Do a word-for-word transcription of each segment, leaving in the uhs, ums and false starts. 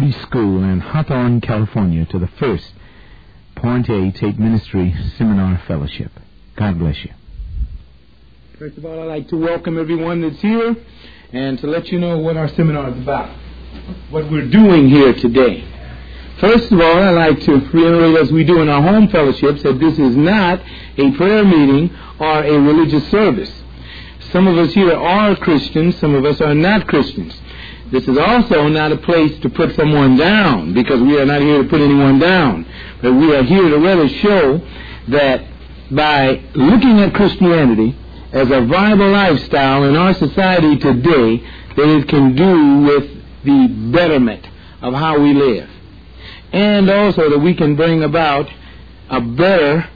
Sunday School in Hawthorne, California, to the first Point A Tate Ministry Seminar Fellowship. God bless you. First of all, I'd like to welcome everyone that's here and to let you know what our seminar is about, what we're doing here today. First of all, I'd like to reiterate, as we do in our home fellowships, that this is not a prayer meeting or a religious service. Some of us here are Christians, some of us are not Christians. This is also not a place to put someone down, because we are not here to put anyone down. But we are here to rather show that by looking at Christianity as a viable lifestyle in our society today, that it can do with the betterment of how we live. And also that we can bring about a better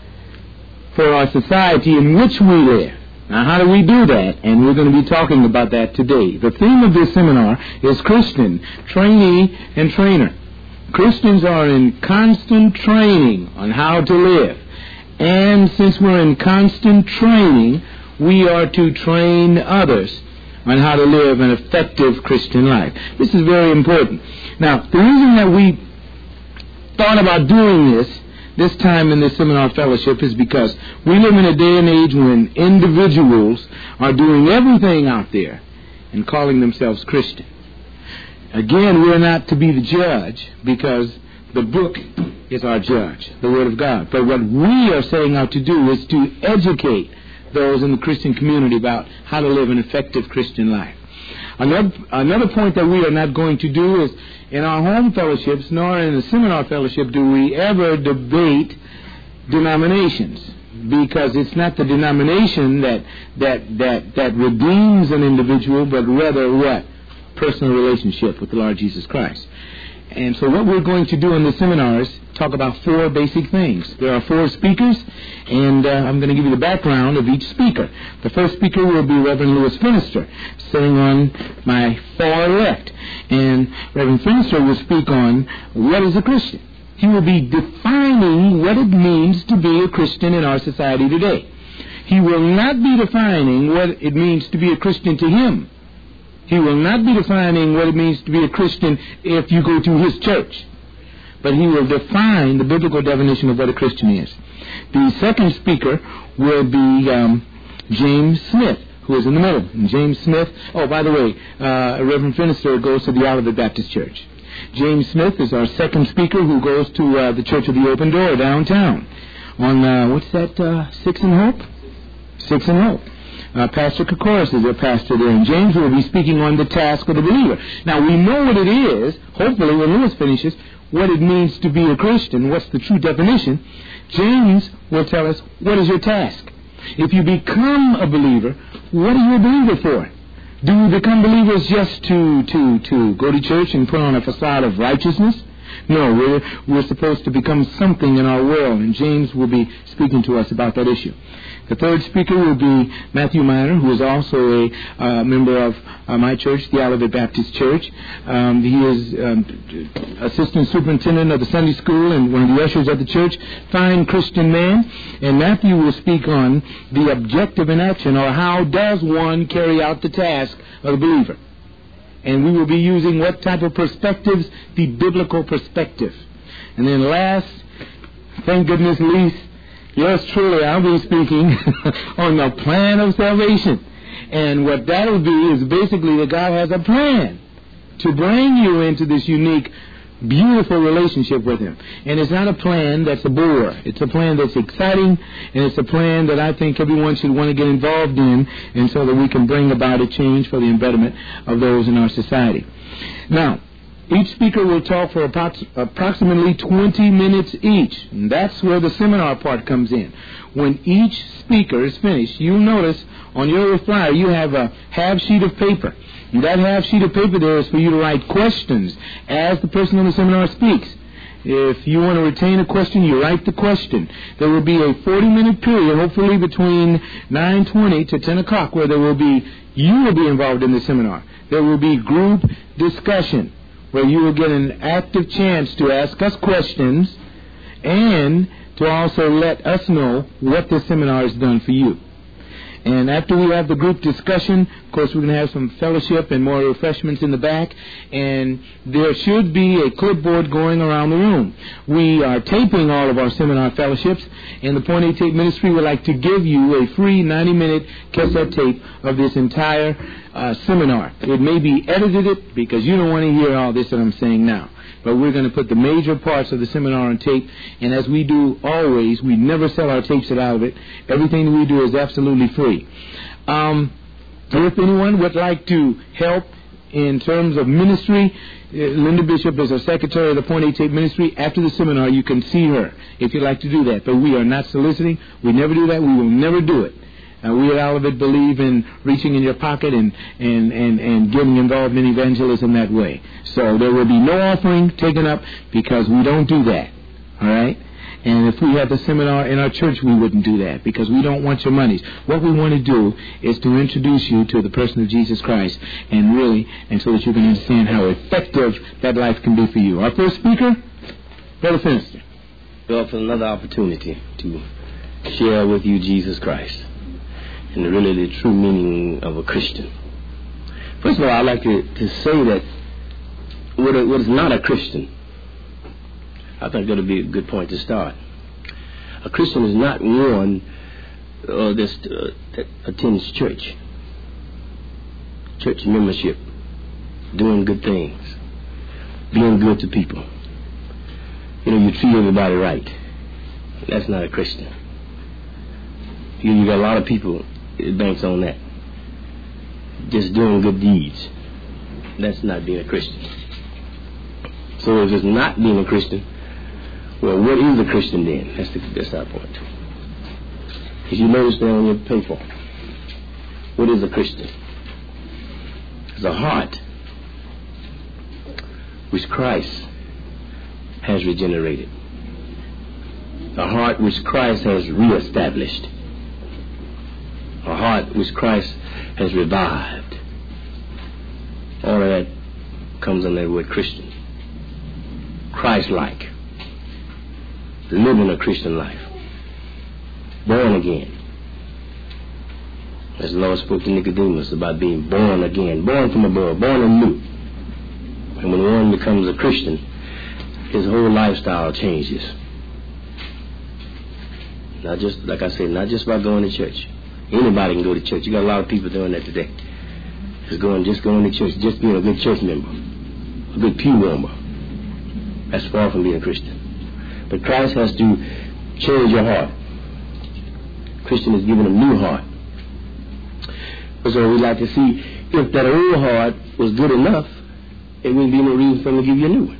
for our society in which we live. Now, how do we do that? And we're going to be talking about that today. The theme of this seminar is Christian, trainee and trainer. Christians are in constant training on how to live. And since we're in constant training, we are to train others on how to live an effective Christian life. This is very important. Now, the reason that we thought about doing this this time in this seminar fellowship is because we live in a day and age when individuals are doing everything out there and calling themselves Christian. Again, we're not to be the judge, because the book is our judge, the Word of God. But what we are setting out to do is to educate those in the Christian community about how to live an effective Christian life. Another, another point that we are not going to do is, in our home fellowships, nor in the seminar fellowship, do we ever debate denominations, because it's not the denomination that that that that redeems an individual, but rather what? Personal relationship with the Lord Jesus Christ. And so what we're going to do in the seminars, talk about four basic things. There are four speakers, and uh, I'm going to give you the background of each speaker. The first speaker will be Reverend Louis Finister, sitting on my far left. And Reverend Finister will speak on what is a Christian. He will be defining what it means to be a Christian in our society today. He will not be defining what it means to be a Christian to him. He will not be defining what it means to be a Christian if you go to his church. But he will define the biblical definition of what a Christian is. The second speaker will be um, James Smith, who is in the middle. And James Smith, oh, by the way, uh, Reverend Finister goes to the Olivet Baptist Church. James Smith is our second speaker, who goes to uh, the Church of the Open Door downtown. On, uh, what's that, uh, Six and Hope? Six and Hope. Uh, Pastor Kokoris is a pastor there, and James will be speaking on the task of the believer. Now, we know what it is, hopefully, when Louis finishes, what it means to be a Christian, what's the true definition. James will tell us, what is your task? If you become a believer, what are you a believer for? Do we become believers just to, to, to go to church and put on a facade of righteousness? No, we're, we're supposed to become something in our world, and James will be speaking to us about that issue. The third speaker will be Matthew Miner, who is also a uh, member of uh, my church, the Olivet Baptist Church. Um, he is um, assistant superintendent of the Sunday school and one of the ushers at the church. Fine Christian man. And Matthew will speak on the objective in action, or how does one carry out the task of the believer. And we will be using what type of perspectives? The biblical perspective. And then last, thank goodness least, yours truly, I'll be speaking on the plan of salvation. And what that will be is basically that God has a plan to bring you into this unique, beautiful relationship with Him. And it's not a plan that's a bore. It's a plan that's exciting, and it's a plan that I think everyone should want to get involved in, and so that we can bring about a change for the betterment of those in our society. Now, each speaker will talk for approximately twenty minutes each. And that's where the seminar part comes in. When each speaker is finished, you'll notice on your flyer you have a half sheet of paper. And that half sheet of paper there is for you to write questions as the person on the seminar speaks. If you want to retain a question, you write the question. There will be a forty-minute period, hopefully between nine twenty to ten o'clock, where there will be, you will be involved in the seminar. There will be group discussion, where you will get an active chance to ask us questions and to also let us know what this seminar has done for you. And after we have the group discussion, of course, we're going to have some fellowship and more refreshments in the back. And there should be a clipboard going around the room. We are taping all of our seminar fellowships, and the Point A Tape Ministry would like to give you a free ninety-minute cassette tape of this entire uh, seminar. It may be edited it because you don't want to hear all this that I'm saying now. But we're going to put the major parts of the seminar on tape, and as we do always, we never sell our tapes out of it. Everything that we do is absolutely free. Um, if anyone would like to help in terms of ministry, uh, Linda Bishop is our secretary of the Point A Tape Ministry. After the seminar, you can see her if you'd like to do that. But we are not soliciting. We never do that. We will never do it. Uh, we at Olivet believe in reaching in your pocket and, and, and, and getting involved in evangelism that way. So there will be no offering taken up because we don't do that. All right? And if we had the seminar in our church, we wouldn't do that because we don't want your monies. What we want to do is to introduce you to the person of Jesus Christ, and really, and so that you can understand how effective that life can be for you. Our first speaker, Brother Finster. Well, for another opportunity to share with you Jesus Christ and really the true meaning of a Christian. First of all, I'd like to, to say that what, a, what is not a Christian, I think that would be a good point to start. A Christian is not one uh, that's, uh, that attends church, church membership, doing good things, being good to people. You know, you treat everybody right. That's not a Christian. You, you got a lot of people that banks on that. Just doing good deeds. That's not being a Christian. So if it's not being a Christian, well, what is a Christian then? That's the, that's our point. As you notice there on your paper, what is a Christian? It's a heart which Christ has regenerated. A heart which Christ has reestablished. A heart which Christ has revived. All of that comes under the word Christian. Christ-like. Living a Christian life. Born again. As the Lord spoke to Nicodemus about being born again. Born from above. Born anew. And when one becomes a Christian, his whole lifestyle changes. Not just, like I said, not just by going to church. Anybody can go to church. You got a lot of people doing that today. Just going, just going to church, just being a good church member, a good pew warmer. That's far from being a Christian. But Christ has to change your heart. Christian is given a new heart. So we'd like to see if that old heart was good enough, it wouldn't be no reason for him to give you a new one.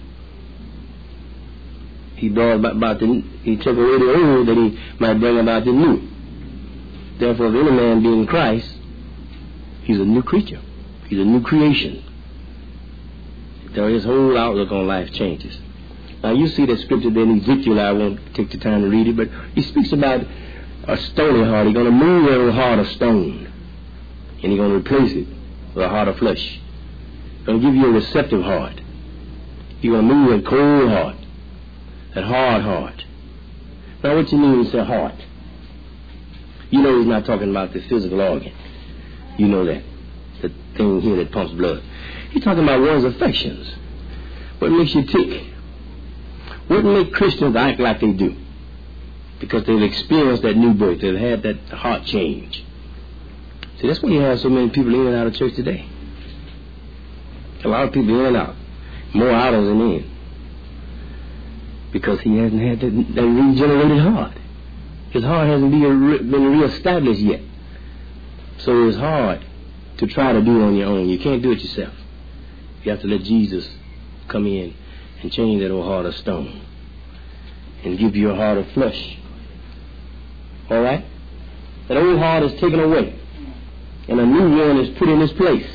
He brought about, about the, he took away the old that he might bring about the new. Therefore, if any man be in Christ, he's a new creature. He's a new creation. So his whole outlook on life changes. Now, you see that scripture there in Ezekiel. I won't take the time to read it, but he speaks about a stony heart. He's going to move that heart of stone, and he's going to replace it with a heart of flesh. He's going to give you a receptive heart. He's going to move that cold heart, that hard heart. Now, what you mean when you say heart? You know he's not talking about the physical organ. You know that. The thing here that pumps blood. He's talking about one's affections. What makes you tick? What makes Christians act like they do? Because they've experienced that new birth. They've had that heart change. See, that's why you have so many people in and out of church today. A lot of people in and out. More out than in. Because he hasn't had that, that regenerated heart. His heart hasn't been, been reestablished yet. So it's hard to try to do it on your own. You can't do it yourself. You have to let Jesus come in and change that old heart of stone and give you a heart of flesh. All right? That old heart is taken away and a new one is put in its place.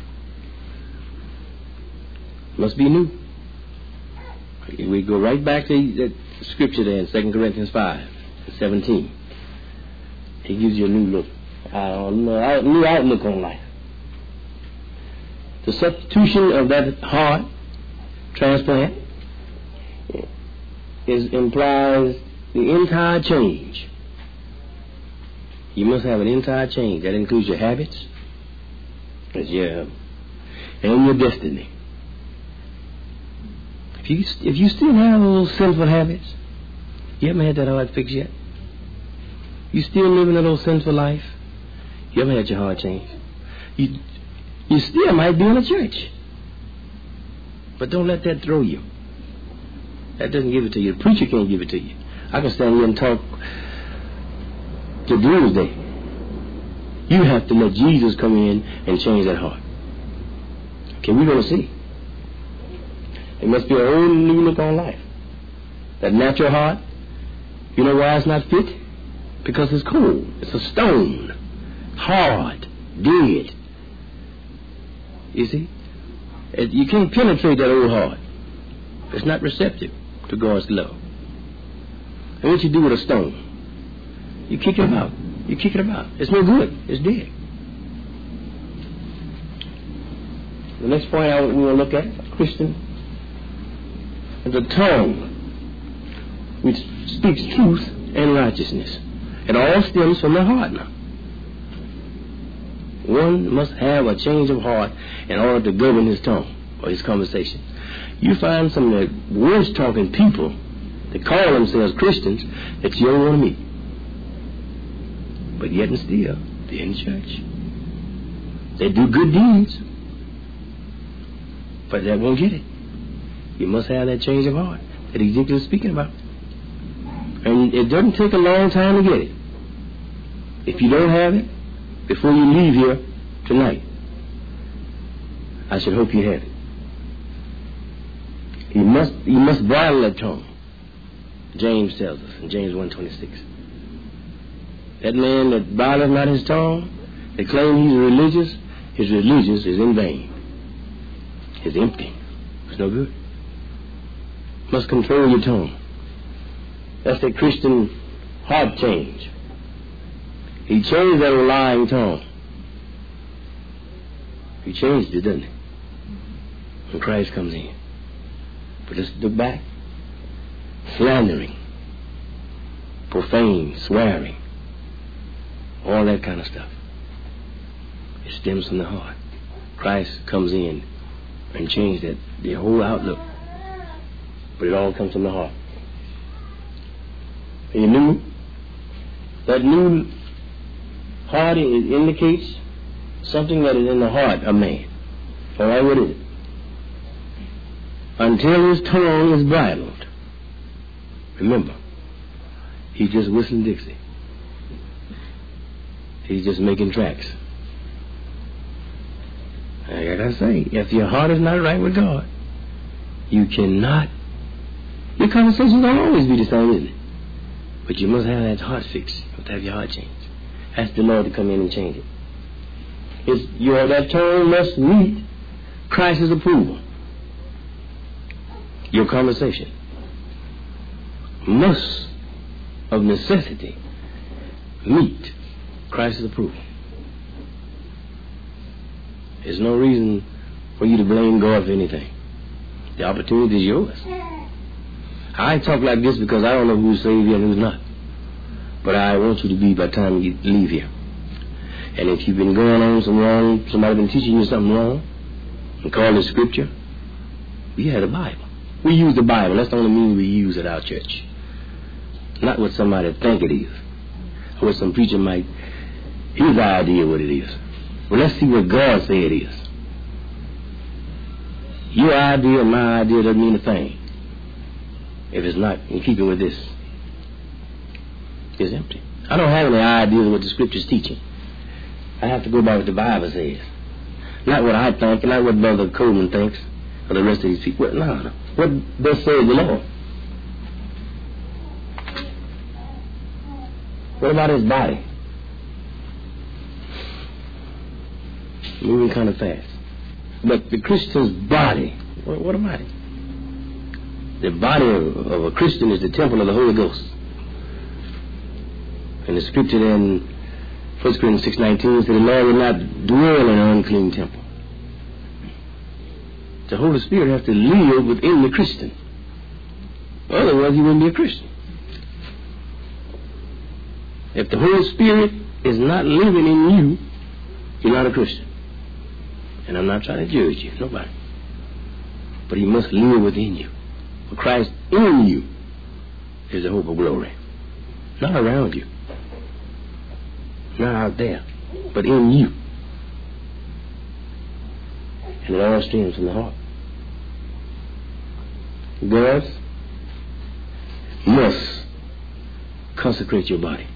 Must be new. We go right back to that scripture there in Second Corinthians five. seventeen. He gives you a new look, uh, new outlook on life. The substitution of that heart transplant is implies the entire change. You must have an entire change. That includes your habits, your, and your destiny. If you, if you still have those sinful habits, you haven't had that heart fixed yet. You still living a little sinful life, you haven't had your heart changed. You, you still might be in a church. But don't let that throw you. That doesn't give it to you. The preacher can't give it to you. I can stand here and talk to doomsday. You have to let Jesus come in and change that heart. Okay, we're going to see. It must be a whole new look on life. That natural heart, you know why it's not fit? Because it's cold. It's a stone. Hard. Dead. You see? It, you can't penetrate that old heart. It's not receptive to God's love. And what you do with a stone? You kick it about. You kick it about. It's no good. It's dead. The next point I, we will look at, Christian, is the tongue, which speaks truth and righteousness. It all stems from the heart now. One must have a change of heart in order to govern his tongue or his conversation. You find some of the worst talking people that call themselves Christians that you don't want to meet. But yet and still, they're in church. They do good deeds. But that won't get it. You must have that change of heart that Ezekiel is speaking about. And it doesn't take a long time to get it. If you don't have it, before you leave here tonight, I should hope you have it. You must, you must bridle that tongue. James tells us in James one twenty-six. That man that bridleth not his tongue, that claims he's religious, his religious is in vain. It's empty. It's no good. Must control your tongue. That's the Christian heart change. He changed that lying tongue. He changed it, doesn't he? When Christ comes in. But let's look back. Slandering, profane, swearing, all that kind of stuff. It stems from the heart. Christ comes in and changes that, the whole outlook. But it all comes from the heart. And you knew that new heart, it indicates something that is in the heart of man. All right, what is it? Until his tongue is bridled. Remember, he's just whistling Dixie. He's just making tracks. I gotta say, if your heart is not right with God, you cannot. Your conversations don't always be the same, is it? But you must have that heart fixed. You must have your heart changed. Ask the Lord to come in and change it. It's, your, that tongue must meet Christ's approval. Your conversation must, of necessity, meet Christ's approval. There's no reason for you to blame God for anything. The opportunity is yours. I talk like this because I don't know who's saved and who's not. But I want you to be by the time you leave here. And if you've been going on some wrong, somebody been teaching you something wrong, and call it scripture, we have the Bible. We use the Bible. That's the only means we use at our church. Not what somebody think it is. Or what some preacher might, his idea what it is. Well, let's see what God said it is. Your idea and my idea doesn't mean a thing. If it's not in keeping with this, it's empty. I don't have any idea of what the scripture's teaching. I have to go by what the Bible says. Not what I think, not what Brother Coleman thinks, or the rest of these people. No, no. What thus says the Lord? What about his body? Moving kind of fast. But the Christian's body, what, what about it? The body of, of a Christian is the temple of the Holy Ghost. And the scripture then, First Corinthians six nineteen, said the Lord will not dwell in an unclean temple. The Holy Spirit has to live within the Christian. Otherwise, he wouldn't be a Christian. If the Holy Spirit is not living in you, you're not a Christian. And I'm not trying to judge you, nobody. But he must live within you. For Christ in you is the hope of glory. Not around you. Not out there. But in you. And it all stems from the heart. God must consecrate your body.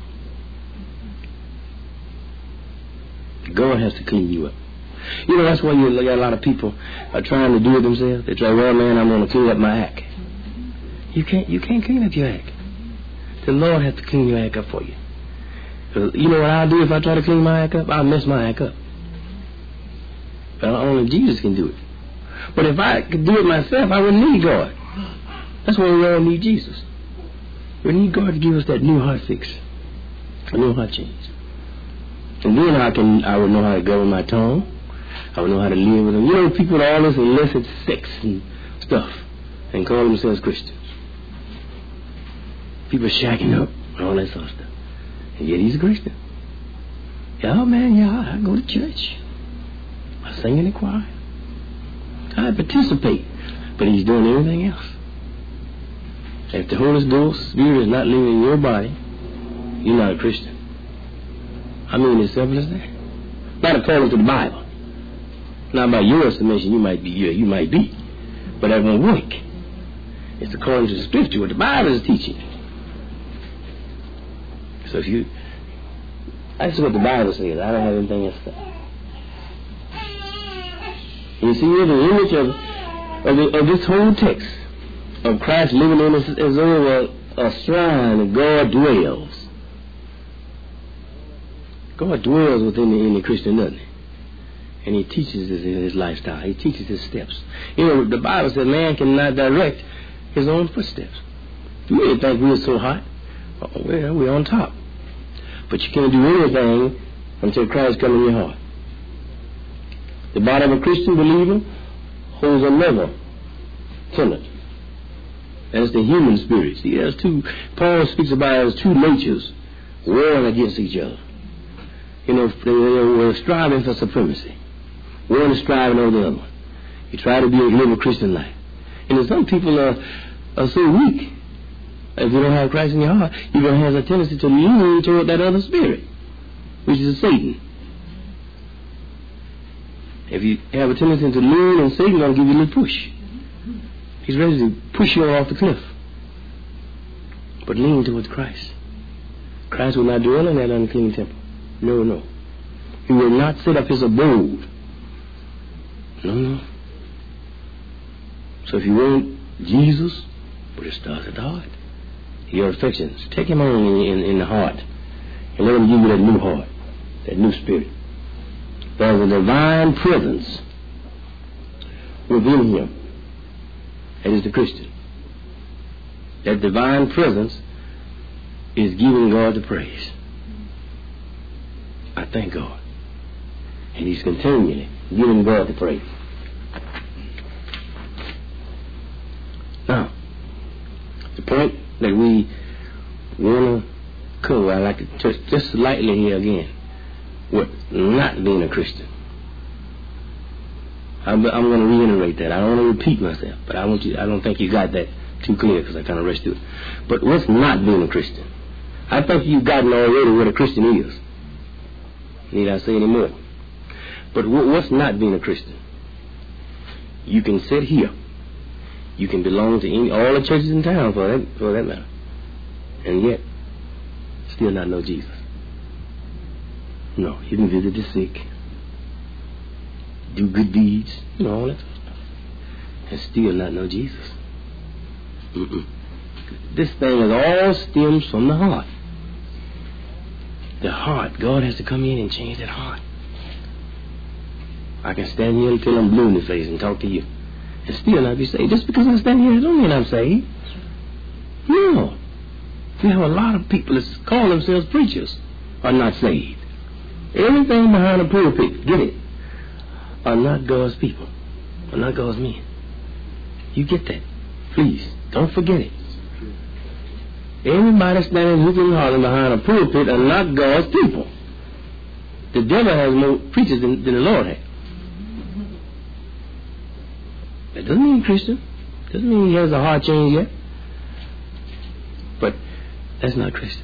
God has to clean you up. You know, that's why you got a lot of people are trying to do it themselves. They try, well, man, I'm going to clean up my act. You can't, you can't clean up your act. The Lord has to clean your act up for you. You know what I'll do if I try to clean my act up? I'll mess my act up. But only Jesus can do it. But if I could do it myself, I wouldn't need God. That's why we all need Jesus. We need God to give us that new heart fix, a new heart change. And then I can, I would know how to govern my tongue. I would know how to live with them. You know, people with all this illicit sex and stuff and call themselves Christians. People shacking up and all that sort of stuff. And yet he's a Christian. Yeah, man, yeah, I go to church. I sing in the choir. I participate. But he's doing everything else. If the Holy Ghost Spirit is not living in your body, you're not a Christian. I mean, as simple as that. Not according to the Bible. Not by your estimation, you might be, yeah, you might be. But that won't work. It's according to the Scripture, what the Bible is teaching. So if you, that's what the Bible says. I don't have anything else to say. You see, here's the image of, of, the, of this whole text of Christ living in us as though a, a shrine and God dwells. God dwells within the, in the Christian, doesn't he? And he teaches us in his lifestyle. He teaches his steps. You know, the Bible says man cannot direct his own footsteps. You really think we're so hot? Oh, well, we're on top. But you can't do anything until Christ comes in your heart. The body of a Christian believer holds another tenet. That's the human spirit. See, there's two, Paul speaks about it as two natures warring against each other. You know, they were striving for supremacy. One is striving over the other one. You try to be a live a Christian life. And some people are, are so weak. If you don't have Christ in your heart, you're going to have a tendency to lean toward that other spirit, which is Satan. If you have a tendency to lean, and Satan will give you a little push. He's ready to push you off the cliff. But lean towards Christ. Christ will not dwell in that unclean temple. No, no. He will not set up his abode. No, no. So if you want Jesus, but it starts at the heart. Your affections, take him on in, in, in the heart. And let him give you that new heart, that new spirit. There's a divine presence within him. That is the Christian. That divine presence is giving God the praise. I thank God. And he's continually giving God the praise. Now, the point that we want to cover, I like to touch just lightly here again, with not being a Christian. I'm, I'm going to reiterate that. I don't want to repeat myself, but I want you. I don't think you got that too clear because I kind of rushed through it. But what's not being a Christian? I think you've gotten already what a Christian is. Need I say any more? But what's not being a Christian? You can sit here. You can belong to any, all the churches in town for that, for that matter. And yet, still not know Jesus. No, you can visit the sick, do good deeds, you know, all that stuff, and still not know Jesus. Mm-mm. This thing is all stems from the heart. The heart. God has to come in and change that heart. I can stand here until I'm blue in the face and talk to you and still not be saved. Just because I stand here, it don't mean I'm saved. No. We have a lot of people that call themselves preachers are not saved. Everything behind the pulpit, get it, are not God's people, are not God's men. You get that. Please, don't forget it. Everybody standing hooping and hollering behind a pulpit are not God's people. The devil has more preachers than, than the Lord has. That doesn't mean he's Christian. Doesn't mean he has a heart change yet. But that's not Christian.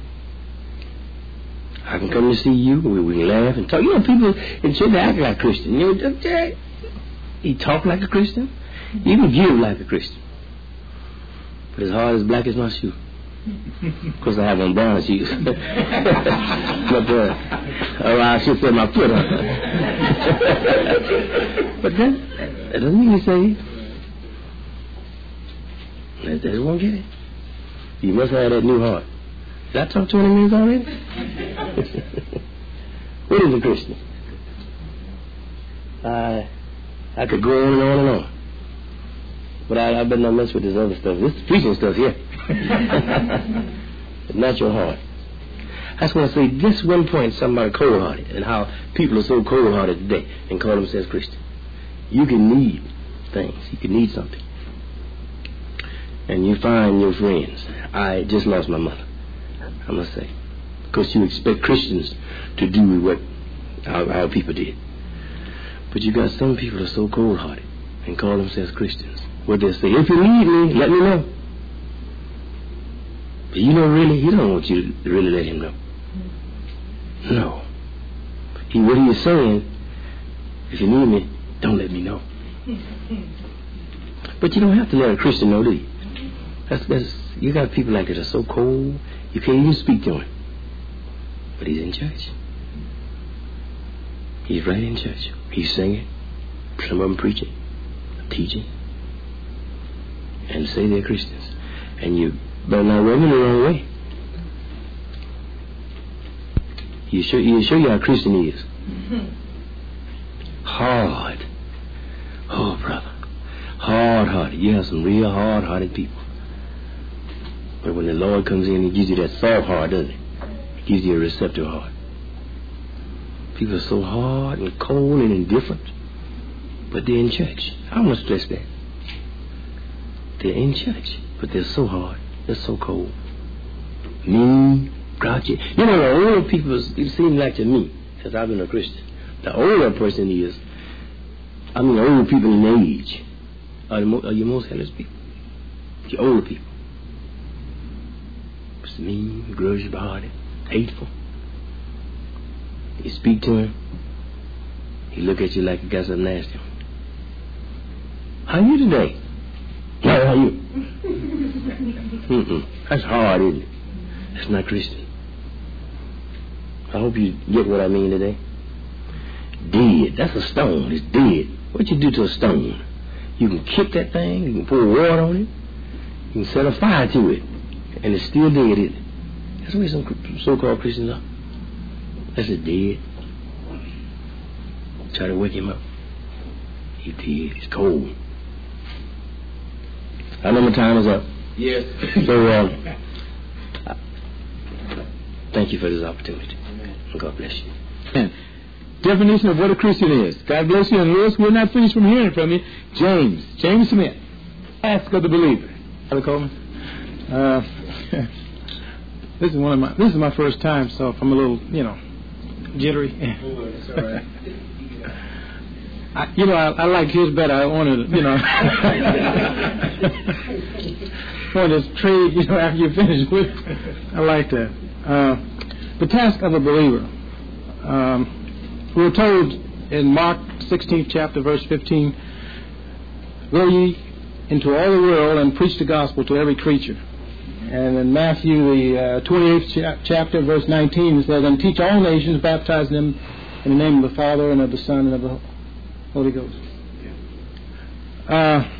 I can come to see you. We, we can laugh and talk. You know, people in church act like Christian. You know, he talk like a Christian. He even give like a Christian. But his heart is black as my shoe. Of course, I have on brown shoes. But uh, or I should say my foot on. But that, that doesn't mean he's saved. They, they won't get it. You must have that new heart. Did I talk twenty minutes already? What is a Christian? I I could go on and on and on. But I, I better not mess with this other stuff. This is preaching stuff here. It's not your heart. That's when I say this one point, somebody cold-hearted, and how people are so cold-hearted today and call themselves Christian. You can need things. You can need something. And you find your friends. I just lost my mother, I must say. Because you expect Christians to do what our, our people did. But you got some people that are so cold-hearted and call themselves Christians. What they say, if you need me, let me know. But you know, really, he don't want you to really let him know. No. He, what he is saying, if you need me, don't let me know. But you don't have to let a Christian know, do you? That's, that's, you got people like that are so cold, you can't even speak to him. But he's in church. He's right in church. He's singing. Some of them preaching, teaching, and say they're Christians. And you better not rub them the wrong way. You show, you show you how Christian he is. Hard. Oh, brother. Hard-hearted. You have some real hard-hearted people. But when the Lord comes in, he gives you that soft heart, doesn't he? He gives you a receptive heart. People are so hard and cold and indifferent. But they're in church. I want to stress that. They're in church, but they're so hard. They're so cold. Mean, grouchy. You know, the older people, it seems like to me, because I've been a Christian, the older a person is, I mean, the older people in age are, the mo- are your most helpless people. The older people. It's mean, grudge-hearted, hateful. You speak to him, he look at you like you got something nasty on. How are you today? How are you? Mm-mm. That's hard, isn't it? That's not Christian. I hope you get what I mean today. Dead. That's a stone. It's dead. What you do to a stone? You can kick that thing. You can pour water on it. You can set a fire to it. And it's still dead, isn't it? That's the way some so-called Christians are. That's just dead. Try to wake him up. He's dead. He's cold. I know my time is up. Yes. So, uh, thank you for this opportunity. Amen. God bless you. Amen. Definition of what a Christian is. God bless you. And Lewis, we're not finished from hearing from you. James. James Smith. Ask of the believer. Brother Coleman. Uh, this is one of my. This is my first time, so I'm a little, you know, jittery. Oh, it's all right. I, you know, I, I like his better. I wanted, you know, want to trade, you know, after you finish with. I like that. Uh, the task of a believer. Um, we were told in Mark sixteenth chapter, verse fifteen, "Go ye into all the world and preach the gospel to every creature." And in Matthew, the uh, twenty-eighth cha- chapter, verse nineteen, it says, "And teach all nations, baptizing them in the name of the Father and of the Son and of the Holy Ghost." Uh,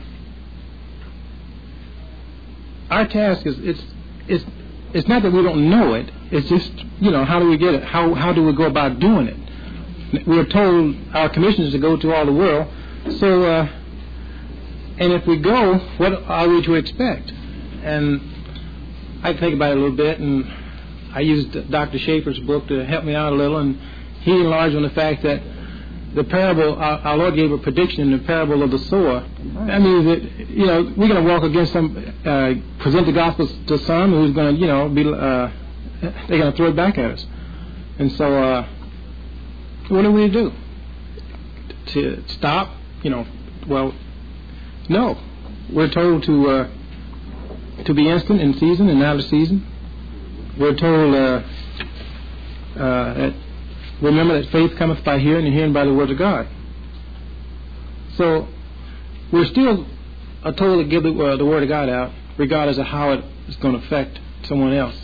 our task is it's it's it's not that we don't know it. It's just, you know, how do we get it? How how do we go about doing it? We're told our commission is to go to all the world. So, uh, and if we go, what are we to expect? And I think about it a little bit, and I used Doctor Schaefer's book to help me out a little, and he enlarged on the fact that the parable, our, our Lord gave a prediction in the parable of the sower. That means that, you know, we're going to walk against some, uh, present the gospel to some who's going to, you know, be, uh, they're going to throw it back at us. And so, uh, what are we to do? To stop? You know, well, no. We're told to uh, to be instant in season and out of season. We're told uh, uh, that remember that faith cometh by hearing, and hearing by the word of God. So we're still uh, told to give the, uh, the word of God out, regardless of how it is going to affect someone else.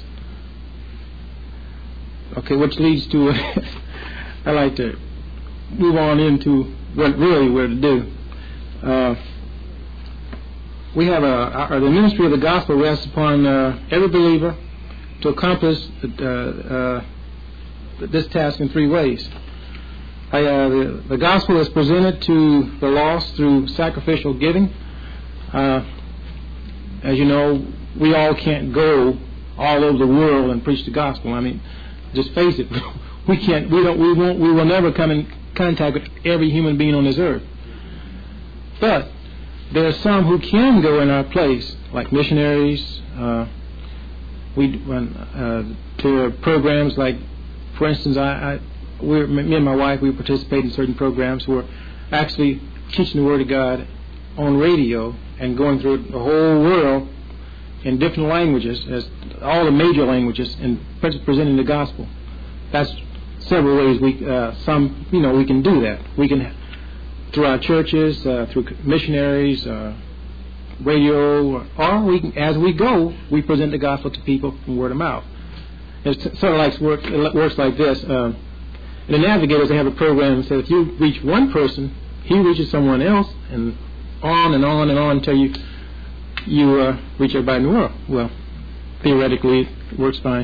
Okay, which leads to I like to move on into what really we're to do. Uh, we have a, our, the ministry of the gospel rests upon uh, every believer to accomplish uh, uh, this task in three ways. I, uh, the, the gospel is presented to the lost through sacrificial giving. Uh, as you know, we all can't go all over the world and preach the gospel. I mean, just face it, we can't. We don't. We won't. We will never come in contact with every human being on this earth. But there are some who can go in our place, like missionaries. Uh, we run uh, to programs like, for instance, I, I we're, me and my wife, we participate in certain programs who are actually teaching the Word of God on radio and going through the whole world in different languages, as all the major languages, and presenting the gospel. That's several ways we, uh, some, you know, we can do that. We can, through our churches, uh, through missionaries, uh, radio, or we can, as we go, we present the gospel to people from word of mouth. It's sort of like work, it works like this. Uh, in the Navigators, they have a program that says if you reach one person, he reaches someone else, and on and on and on until you you uh, reach everybody in the world. Well, theoretically, it works fine.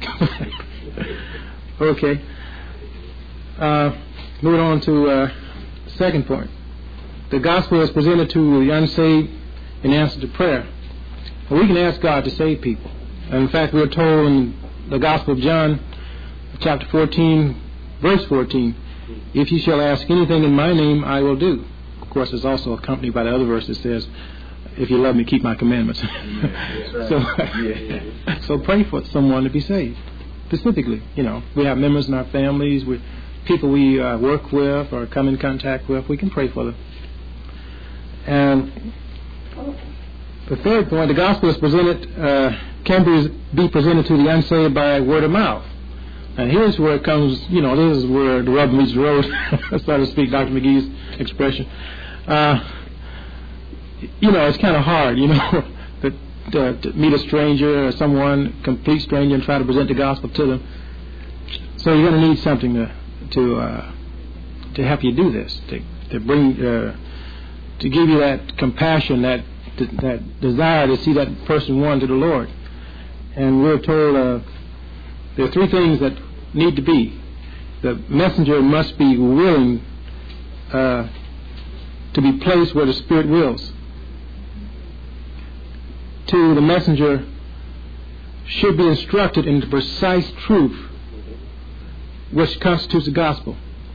Okay. Uh, moving on to uh, the second point. The gospel is presented to the unsaved in answer to prayer. Well, we can ask God to save people. And in fact, we are told in the Gospel of John, chapter fourteen, verse fourteen, if you shall ask anything in my name, I will do. Of course, it's also accompanied by the other verse that says, if you love me, keep my commandments. Yeah, right. so, yeah. so pray for someone to be saved. Specifically, you know, we have members in our families, we, people we uh, work with or come in contact with, we can pray for them. And the third point, the gospel is presented, uh, can be, be presented to the unsaved by word of mouth. And here's where it comes, you know, this is where the rubber meets the road, so to speak, Doctor McGee's expression. Uh, you know, it's kind of hard, you know, to, to, to meet a stranger or someone, complete stranger, and try to present the gospel to them. So you're going to need something to to uh, to help you do this, to to bring, uh, to give you that compassion, that that desire to see that person won to the Lord. And we're told uh, there are three things that need to be. The messenger must be willing uh, to be placed where the Spirit wills. Two, the messenger should be instructed in the precise truth which constitutes the gospel.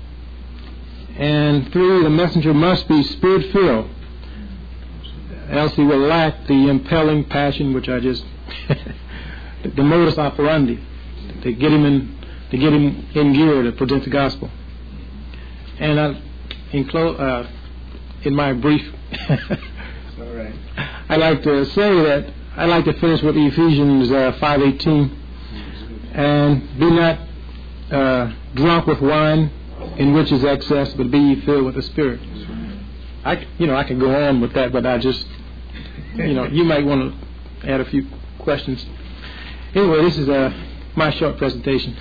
And three, the messenger must be Spirit-filled, else he will lack the impelling passion which I just, the modus operandi, to get him in, to get him in gear to present the gospel. And I, in, clo- uh, in my brief, all right. I like to say that I like to finish with Ephesians uh, five eighteen, and be not uh, drunk with wine, in which is excess, but be ye filled with the Spirit. I, you know, I can go on with that, but I just, you know, you might want to add a few questions. Anyway, this is uh, my short presentation.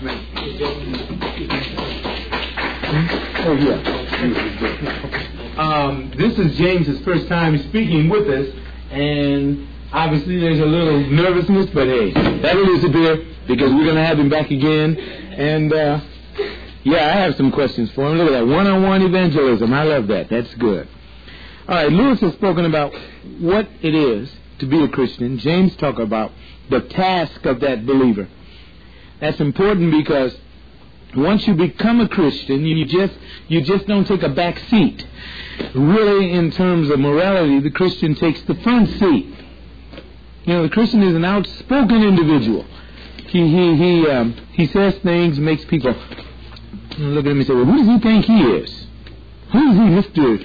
Oh yeah. Um, this is James's first time speaking with us, and obviously there's a little nervousness, but hey, that'll disappear because we're going to have him back again. And uh, yeah, I have some questions for him. Look at that, one-on-one evangelism. I love that. That's good. All right, Lewis has spoken about what it is to be a Christian. James talked about the task of that believer. That's important because once you become a Christian, you just you just don't take a back seat. Really, in terms of morality, the Christian takes the front seat. You know, the Christian is an outspoken individual. He he he um, he says things, makes people And look at him and say, well, who does he think he is? Who is he, Mister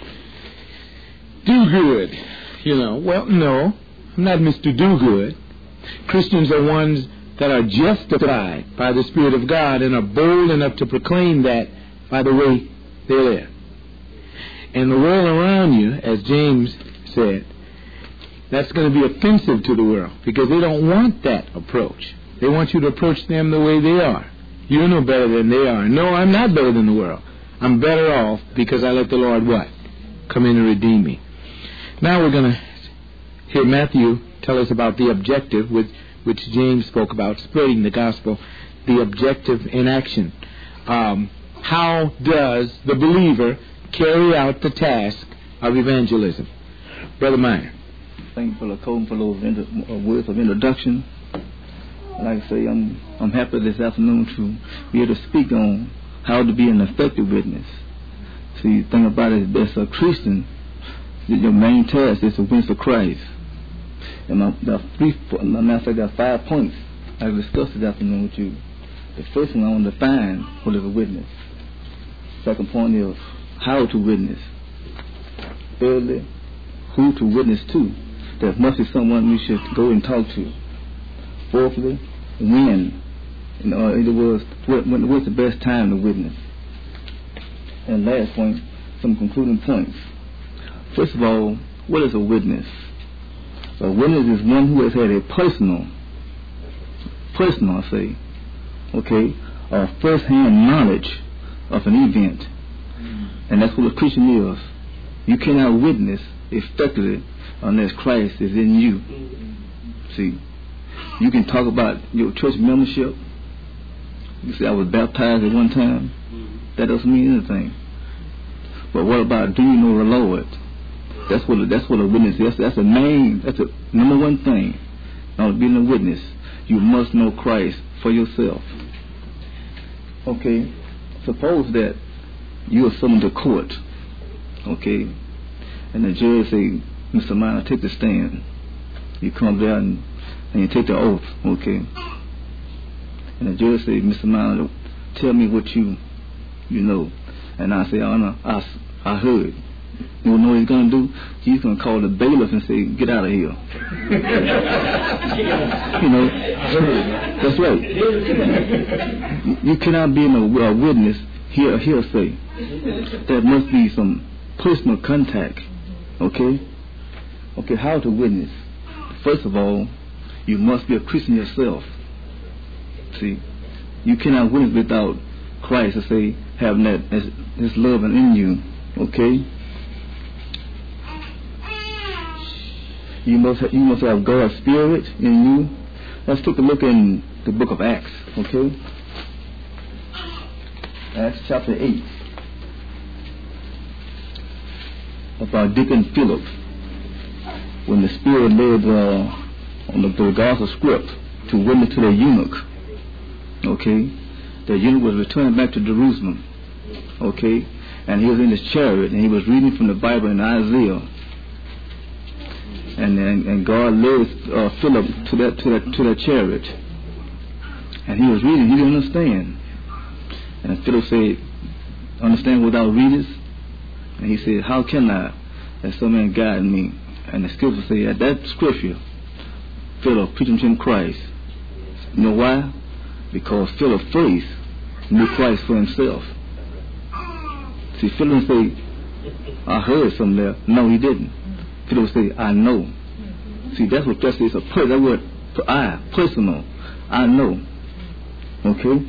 Do-Good? You know, well, no, I'm not Mister Do-Good. Christians are ones that are justified by the Spirit of God and are bold enough to proclaim that by the way they live. And the world around you, as James said, that's going to be offensive to the world because they don't want that approach. They want you to approach them the way they are. You're no better than they are. No, I'm not better than the world. I'm better off because I let the Lord what? Come in and redeem me. Now we're going to hear Matthew tell us about the objective with which James spoke about, spreading the gospel, the objective in action. Um, how does the believer carry out the task of evangelism? Brother Minor. Thank you for the code for those inter- uh, words of introduction. Like I say, I'm I'm happy this afternoon to be able to speak on how to be an effective witness. See, the thing about it is, as a Christian, your main task is to win for Christ. And my, there are three, my master got five points I discussed this afternoon with you. The first one, I want to define what is a witness. Second point is how to witness. Thirdly, who to witness to. There must be someone we should go and talk to. Fourthly, when. In other words, what, when, what's the best time to witness? And last point, some concluding points. First of all, what is a witness? A witness is one who has had a personal, personal, I say, okay, or first-hand knowledge of an event. And that's what a Christian is. You cannot witness effectively unless Christ is in you. See, you can talk about your church membership. You say, I was baptized at one time. That doesn't mean anything. But what about, do you know the Lord? That's what a, that's what a witness is. That's, that's a main, that's a number one thing. Now, being a witness, you must know Christ for yourself. Okay, suppose that you are summoned to court, okay, and the judge say, Mister Minor, take the stand. You come there and, and you take the oath, okay. And the judge say, Mister Minor, tell me what you you know. And I say, oh no, I, I heard. You know what he's going to do? He's going to call the bailiff and say, get out of here. You know, that's right. You cannot be in a, a witness, hear, hearsay. There must be some personal contact. Okay? Okay, how to witness? First of all, you must be a Christian yourself. See, you cannot witness without Christ, to say, having that His love in you. Okay? You must have, you must have God's Spirit in you. Let's take a look in the book of Acts. Okay? Acts chapter eight. About Deacon Philip, when the Spirit led uh, on the, the gospel script to witness to the eunuch. Okay, the eunuch was returning back to Jerusalem. Okay, and he was in his chariot and he was reading from the Bible in Isaiah. And and, and God led uh, Philip to that to that to that chariot, and he was reading. He didn't understand. And Philip said, "Understand without readers?" And he said, "How can I? That some man guide me." And the scripture said, that scripture, Philip preaching to him Christ. You know why? Because Philip first knew Christ for himself. See, Philip say, I heard something there. No, he didn't. Philip say, I know. See, that's what that is. A per- that word, I, personal. I know. Okay?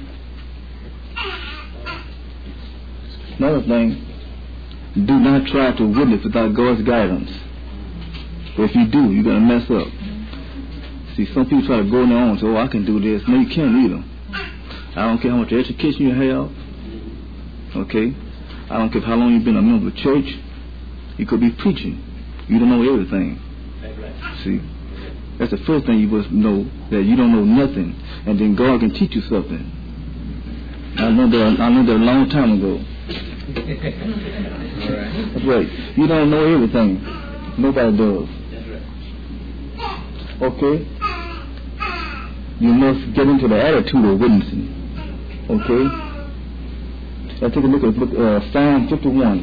Another thing, do not try to witness without God's guidance. If you do, you're going to mess up. See, some people try to go on their own and say, oh, I can do this. No, you can't either. I don't care how much education you have. Okay? I don't care how long you've been a member of the church. You could be preaching. You don't know everything. See? That's the first thing you must know, that you don't know nothing. And then God can teach you something. I learned that, I learned that a long time ago. That's right. You don't know everything. Nobody does. Okay? You must get into the attitude of witnessing. Okay? Let's take a look at book, uh, Psalm fifty-one.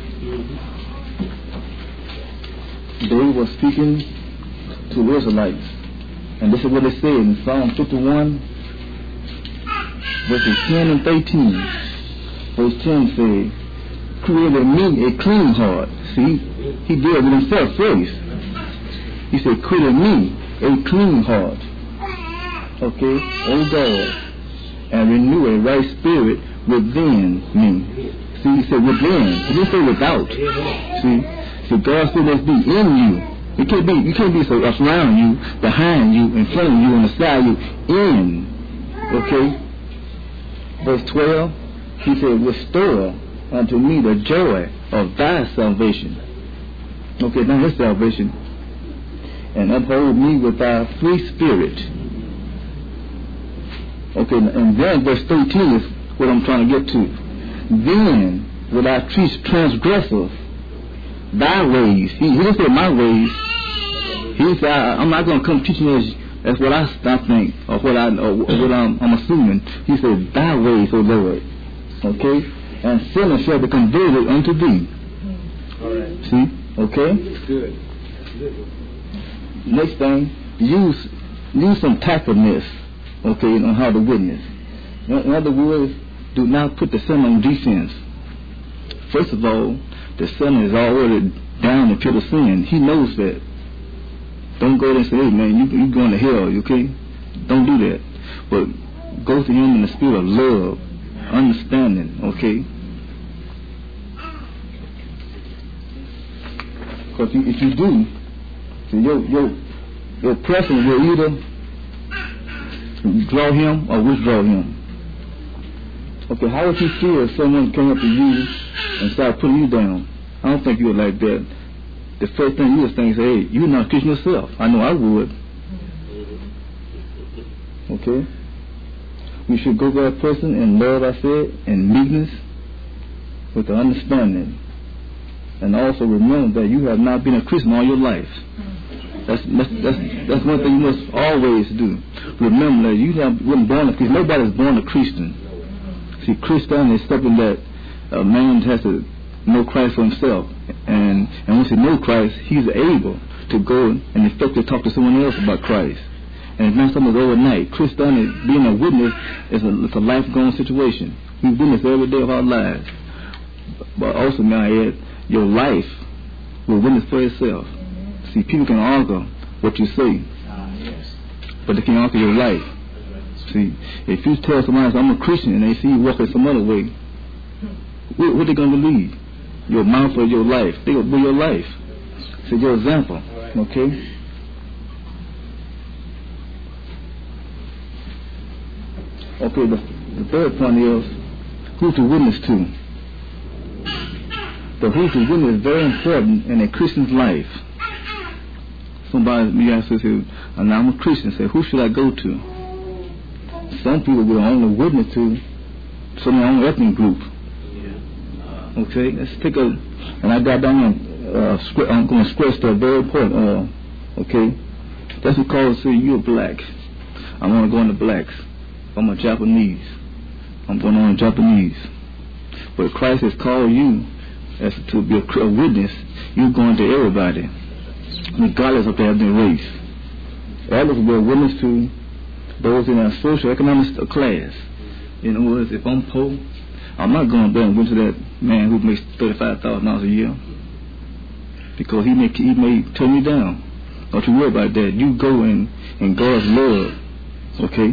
David was speaking to the Israelites. And this is what it said in Psalm fifty-one, verses ten and thirteen. Verse ten says, create in me a clean heart. See, he did with himself first. He said, create in me a clean heart. Okay, O God, and renew a right spirit within me. See, he said within. He didn't say without. See, see, God still must be in you. It can't be, you can't be so around you, behind you, in front of you, on the side of you, in. Okay? Verse twelve, he said, restore unto me the joy of thy salvation. Okay, now his salvation. And uphold me with thy free spirit. Okay, and then verse thirteen is what I'm trying to get to. Then will I teach transgressors thy ways. He, he didn't say my ways. He said, I, I'm not going to come teaching you. That's what I, I think, or what, I, or what I'm, I'm assuming. He said, thy ways, O Lord. Okay? And sinners shall be converted unto thee. All right. See? Okay? That's good. That's good. Next thing, use, use some tactfulness, okay, on how to witness. In other words, do not put the sinner on defense. First of all, the sinner is already down the pit of sin. He knows that. Don't go there and say, hey man, you, you going to hell, okay? Don't do that. But go to him in the spirit of love, understanding, okay? Because if, if you do, so your, your, your preference will either draw him or withdraw him. Okay, how would you feel if someone came up to you and started putting you down? I don't think you would like that. The first thing you would think is, hey, you're not Christian yourself. I know I would. Okay? We should go to that person in love, I said, and meekness, with the understanding. And also remember that you have not been a Christian all your life. That's that's that's, that's one thing you must always do. Remember that you have wasn't born a Christian. Nobody's born a Christian. See, Christianity is something that a man has to know Christ for himself, and and once he knows Christ, he's able to go and effectively talk to someone else about Christ. And it's not something overnight. Christianity, being a witness, is a, it's a life-going situation. We witness every day of our lives. But also, may I add, your life will witness for itself. See, people can argue what you say, but they can't argue your life. See, if you tell somebody I'm a Christian and they see you walking some other way, what, what they going to believe? Your mouth or your life? They going to be your life. See, your example. Okay? Okay, the, the third point is who to witness to. The who to witness is very important in a Christian's life. Somebody may ask us, and I'm a Christian, say, who should I go to? Some people will only witness to some own ethnic group. Okay, let's take a, and I got down, uh, script, I'm going to stress that very important, uh, okay? That's because, say, you're black. I want to go into blacks. I'm a Japanese. I'm going on Japanese. But Christ has called you as to be a, a witness. You're going to everybody, regardless of their race. Others will be a witness to those in our social economic class. In other words, if I'm poor, I'm not going there and go to that man who makes thirty-five thousand dollars a year, because he may he may turn you down. Don't you worry about that. You go in in God's love, okay?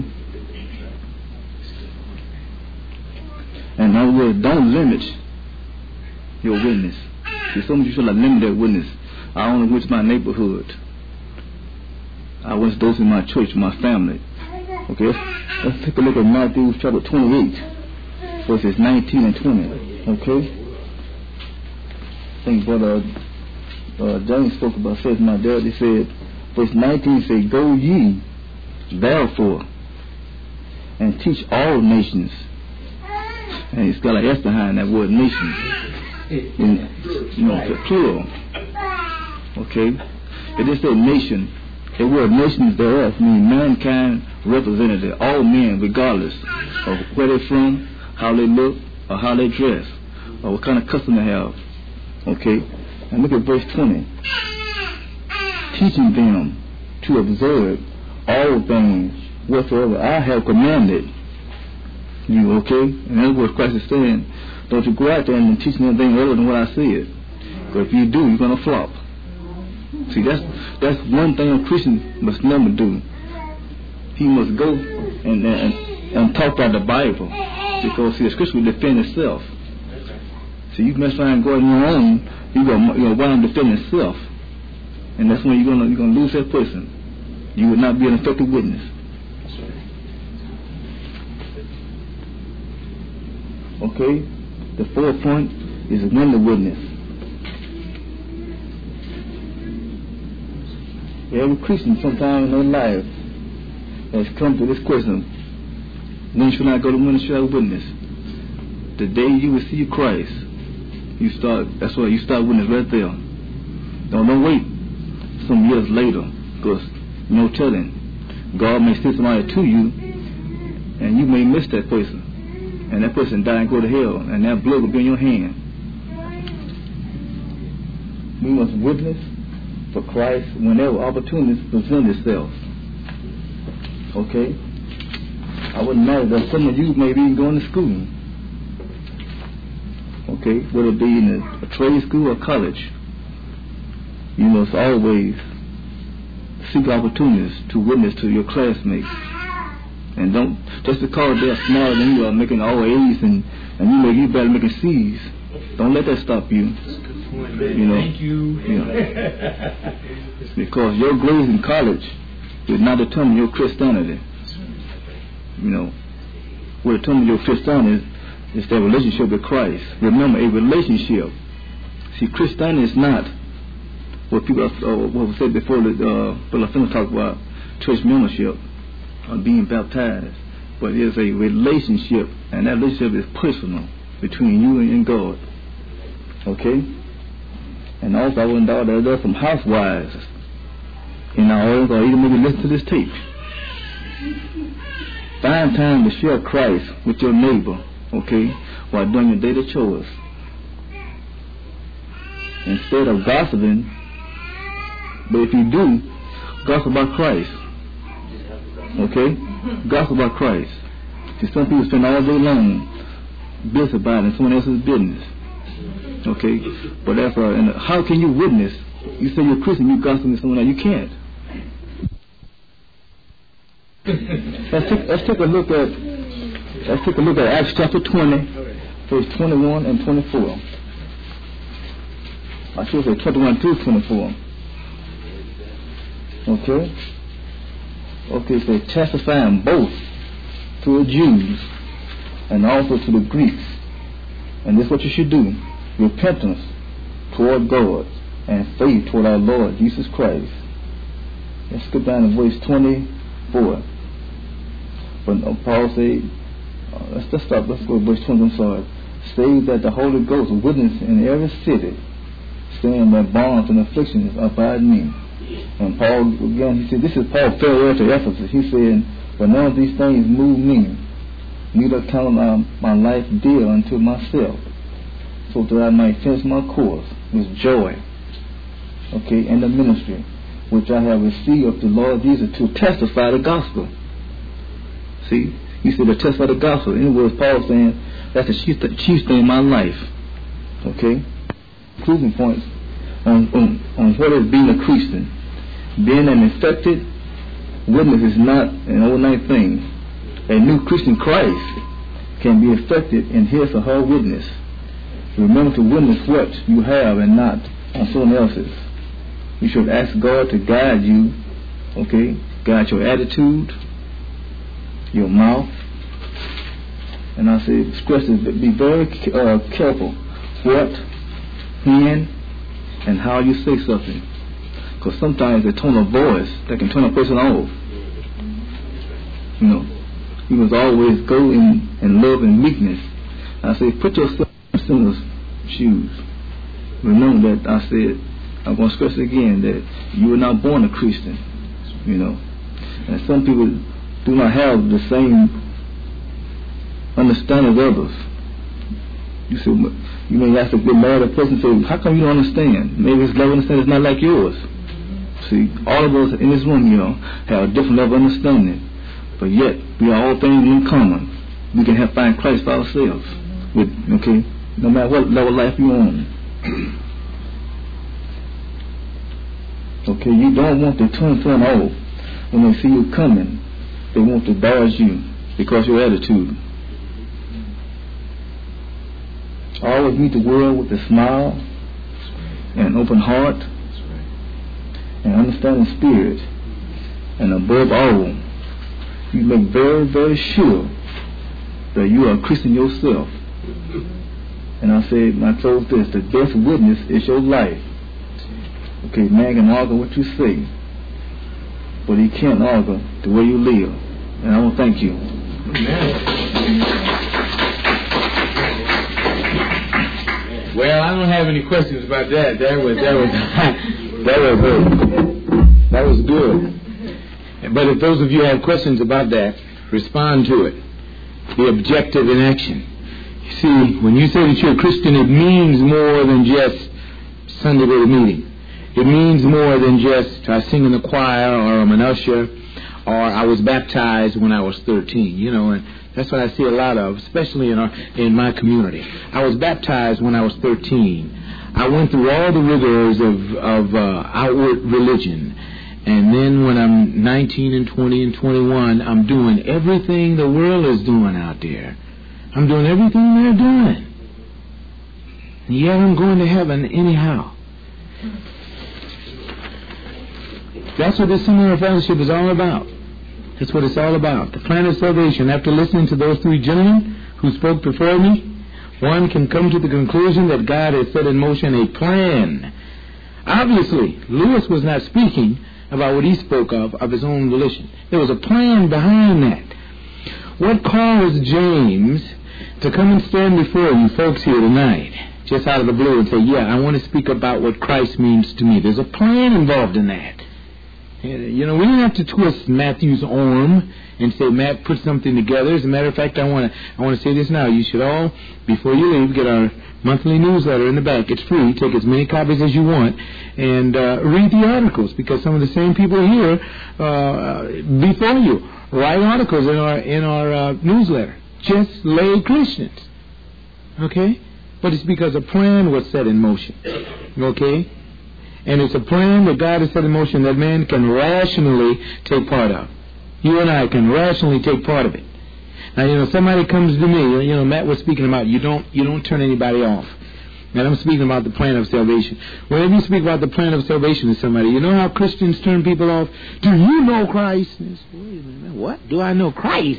And in other words, don't limit your witness. See, some of you should have limited that witness. I only went to my neighborhood. I went to those in my church, my family. Okay, let's, let's take a look at Matthew chapter twenty-eight, verses nineteen and twenty. Okay? I think Brother uh, James spoke about faith. My dad, he said, verse nineteen said, go ye, therefore, and teach all nations. And it's got an S behind that word nation. In, you know, it's plural. Okay? It just said nation. The word nations thereof means mankind representative, all men, regardless of where they're from, how they look, or how they dress, or what kind of custom they have. Okay? And look at verse twenty. Teaching them to observe all things whatsoever I have commanded you, okay? In other words, Christ is saying, don't you go out there and teach anything other than what I said. Because if you do, you're going to flop. See, that's that's one thing a Christian must never do. He must go and and, and talk about the Bible. Because, see, the Scripture will defend itself. See, you must try and go on your own, you're going to wind up defending itself. And that's when you're going you're gonna lose that person. You will not be an effective witness. Okay? The fourth point is win the witness. Every Christian sometime in their life has come to this question: when should I go to when should I witness? The day you receive Christ, you start. That's why you start witness right there. Don't don't wait some years later, because no telling. God may send somebody to you, and you may miss that person, and that person die and go to hell, and that blood will be in your hand. We must witness for Christ whenever opportunities present itself. Okay? I wouldn't matter that some of you may be going to school. Okay? Whether it be in a, a trade school or college, you must always seek opportunities to witness to your classmates. And don't, just because they're smarter than you are making all A's and, and you make you better making C's, don't let that stop you. You know, Thank you. you know, because your grades in college will not determine your Christianity. You know, what determines your Christianity is, is that relationship with Christ. Remember, a relationship. See, Christianity is not what people, uh, what was said before, that uh, Brother Finner talked about church membership or being baptized, but it is a relationship, and that relationship is personal between you and God. Okay? And also, I wouldn't doubt that there are some housewives in our audience, or even maybe listen to this tape. Find time to share Christ with your neighbor, okay, while doing your daily chores. Instead of gossiping, but if you do, gossip about Christ. Okay? Gossip about Christ. See, some people spend all day long busy about it in someone else's business. Okay? But that's uh, and how can you witness? You say you're a Christian, you gossip with someone else. You can't. let's take let's take a look at let's take a look at Acts chapter twenty, verse twenty-one and twenty-four. I should say twenty-one through twenty-four. Okay? Okay, so testifying both to the Jews and also to the Greeks. And this is what you should do. Repentance toward God and faith toward our Lord Jesus Christ. Let's skip down to verse twenty-four. But uh, Paul said, uh, let's just stop, let's go to verse twenty, I'm sorry. Say that the Holy Ghost witness in every city, saying that bonds and afflictions abide me. And Paul, again, he said, this is Paul farewell to Ephesus. He said, but none of these things move me, neither count my, my life dear unto myself, so that I might finish my course with joy, okay, in the ministry, which I have received of the Lord Jesus to testify the gospel. See, he said to testify the gospel. In other words, Paul saying, that's the chief, the chief thing in my life, okay. Concluding points on, on, on what is being a Christian. Being an infected witness is not an overnight thing. A new Christian Christ can be effective in his or her witness. Remember to witness what you have and not on someone else's. You should ask God to guide you, okay, guide your attitude, your mouth. And I say, expressive, be very uh, careful what, when, and how you say something. Because sometimes the tone of voice that can turn a person off. You know, you must always go in, in love and meekness. I say, put yourself in sinner's shoes. Remember that I said, I'm going to stress it again, that you were not born a Christian. You know, and some people do not have the same understanding as others. You say, you may ask a good mad a person, say, how come you don't understand? Maybe his level of understanding is not like yours. See, all of us in this room, you know, have a different level of understanding, but yet we are all things in common. We can have find Christ for ourselves. With okay, no matter what level of life you're on. Okay, you don't want to turn turn off when they see you coming. They want to embarrass you because of your attitude. Always meet the world with a smile and an open heart and understanding spirit. And above all, you make very, very sure that you are a Christian yourself. And I said, I told this, the best witness is your life. Okay, man can argue what you say, but he can't argue the way you live. And I want to thank you. Well, I don't have any questions about that. That was that was that was good. That was good. But if those of you have questions about that, respond to it. Be objective in action. You see, when you say that you're a Christian, it means more than just Sunday go to meeting. It means more than just I sing in the choir, or I'm an usher, or I was baptized when I was thirteen. You know, and that's what I see a lot of, especially in our in my community. I was baptized when I was thirteen. I went through all the rigors of of uh, outward religion, and then when I'm nineteen and twenty and twenty-one, I'm doing everything the world is doing out there. I'm doing everything they're doing, and yet I'm going to heaven anyhow. That's what this Seminary Fellowship is all about. That's what it's all about. The plan of salvation. After listening to those three gentlemen who spoke before me, one can come to the conclusion that God has set in motion a plan. Obviously, Lewis was not speaking about what he spoke of, of his own volition. There was a plan behind that. What caused James to come and stand before you folks here tonight, just out of the blue, and say, yeah, I want to speak about what Christ means to me? There's a plan involved in that. You know, we don't have to twist Matthew's arm and say, Matt, put something together. As a matter of fact, I want to I want to say this now. You should all, before you leave, get our monthly newsletter in the back. It's free. Take as many copies as you want, and uh, read the articles, because some of the same people here uh, before you write articles in our in our uh, newsletter. Just lay Christians, okay? But it's because a plan was set in motion, okay? And it's a plan that God has set in motion that man can rationally take part of. You and I can rationally take part of it. Now, you know, somebody comes to me, you know, Matt was speaking about you don't you don't turn anybody off. And I'm speaking about the plan of salvation. Whenever you speak about the plan of salvation to somebody, you know how Christians turn people off? Do you know Christ? And say, wait a minute, what? Do I know Christ?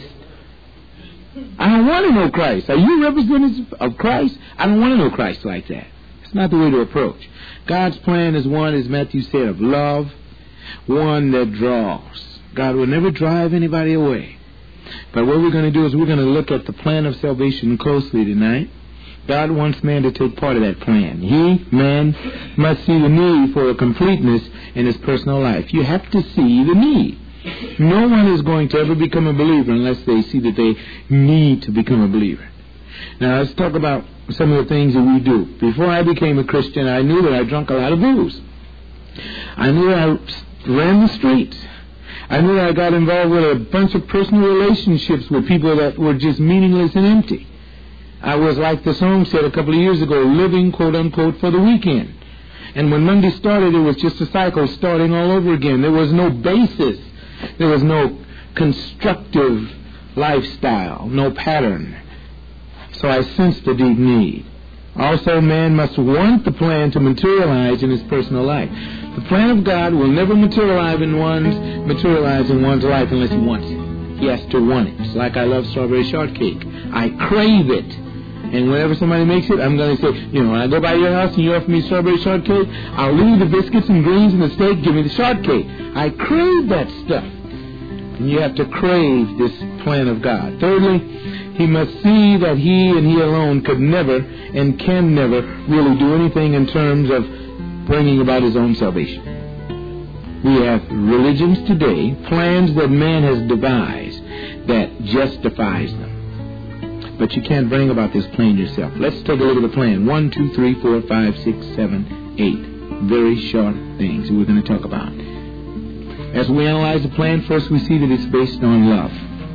I don't want to know Christ. Are you representatives of Christ? I don't want to know Christ like that. It's not the way to approach. God's plan is one, as Matthew said, of love, one that draws. God will never drive anybody away. But what we're going to do is we're going to look at the plan of salvation closely tonight. God wants man to take part of that plan. He, man, must see the need for a completeness in his personal life. You have to see the need. No one is going to ever become a believer unless they see that they need to become a believer. Now, let's talk about some of the things that we do. Before I became a Christian, I knew that I drank a lot of booze. I knew that I ran the streets. I knew that I got involved with a bunch of personal relationships with people that were just meaningless and empty. I was, like the song said a couple of years ago, living, quote-unquote, for the weekend. And when Monday started, it was just a cycle starting all over again. There was no basis. There was no constructive lifestyle, no pattern. So I sensed a deep need. Also, man must want the plan to materialize in his personal life. The plan of God will never materialize in one's materialize in one's life unless he wants it. He has to want it. It's like I love strawberry shortcake. I crave it. And whenever somebody makes it, I'm going to say, you know, when I go by your house and you offer me strawberry shortcake, I'll leave the biscuits and greens and the steak, give me the shortcake. I crave that stuff. And you have to crave this plan of God. Thirdly, he must see that he and he alone could never and can never really do anything in terms of bringing about his own salvation. We have religions today, plans that man has devised that justifies them. but you can't bring about this plan yourself. Let's take a look at the plan. One, two, three, four, five, six, seven, eight. Very short things we're going to talk about. As we analyze the plan, first we see that it's based on love.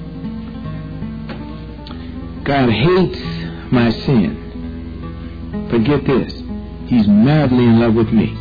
God hates my sin. Forget this. He's madly in love with me.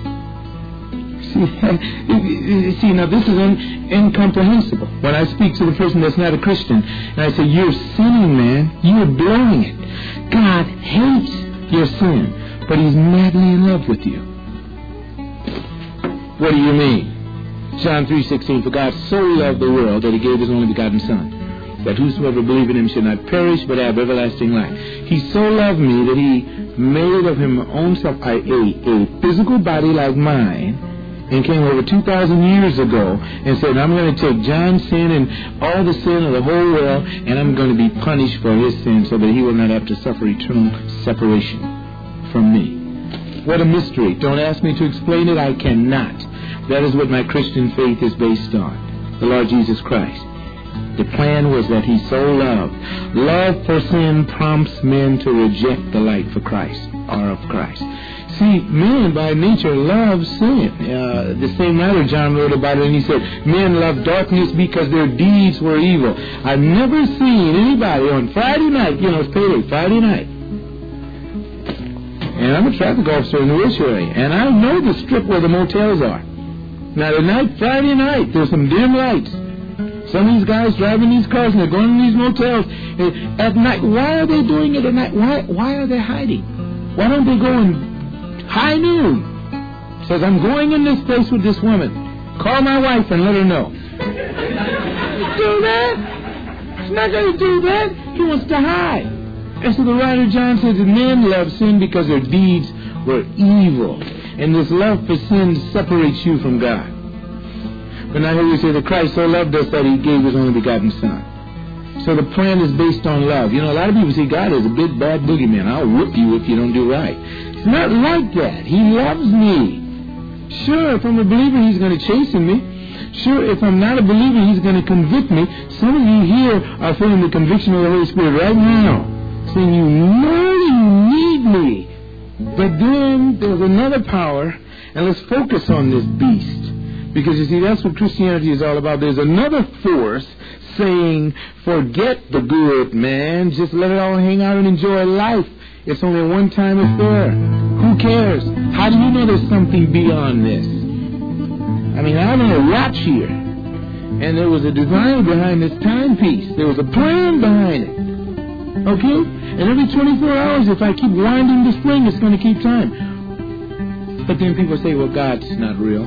See, see now this is un, incomprehensible. When I speak to the person that's not a Christian, and I say, you're sinning, man. You're blowing it. God hates your sin, but He's madly in love with you. What do you mean? John three sixteen, for God so loved the world that He gave His only begotten Son, that whosoever believe in Him should not perish but have everlasting life. He so loved me that He made of Him own self a, a, a physical body like mine, and came over two thousand years ago and said, I'm going to take John's sin and all the sin of the whole world, and I'm going to be punished for his sin so that he will not have to suffer eternal separation from me. What a mystery. Don't ask me to explain it. I cannot. That is what my Christian faith is based on. The Lord Jesus Christ. The plan was that He so loved. Love for sin prompts men to reject the light for Christ, or of Christ. See, men by nature love sin. Uh, the same writer John wrote about it, and he said, men love darkness because their deeds were evil. I've never seen anybody on Friday night, you know, it's payday, Friday night. And I'm a traffic officer in the Wilshire area, and I know the strip where the motels are. Now, tonight, Friday night, there's some dim lights. Some of these guys driving these cars, and they're going to these motels at night. Why are they doing it at night? Why, why are they hiding? Why don't they go in high noon? Says, I'm going in this place with this woman. Call my wife and let her know. Do that? He's not going to do that. He wants to hide. And so the writer John says that men love sin because their deeds were evil. And this love for sin separates you from God. But now here we say that Christ so loved us that He gave His only begotten Son. So the plan is based on love. You know, a lot of people see God as a big bad boogeyman. I'll whip you if you don't do right. It's not like that. He loves me. Sure, if I'm a believer, He's going to chasten me. Sure, if I'm not a believer, He's going to convict me. Some of you here are feeling the conviction of the Holy Spirit right now, saying, you know you need me. But then there's another power, and let's focus on this beast. Because, you see, that's what Christianity is all about. There's another force saying, forget the good, man. Just let it all hang out and enjoy life. It's only a one-time affair. Who cares? How do you know there's something beyond this? I mean, I'm on a watch here. And there was a design behind this timepiece. There was a plan behind it. Okay? And every twenty-four hours, if I keep winding this thing, it's going to keep time. But then people say, well, God's not real.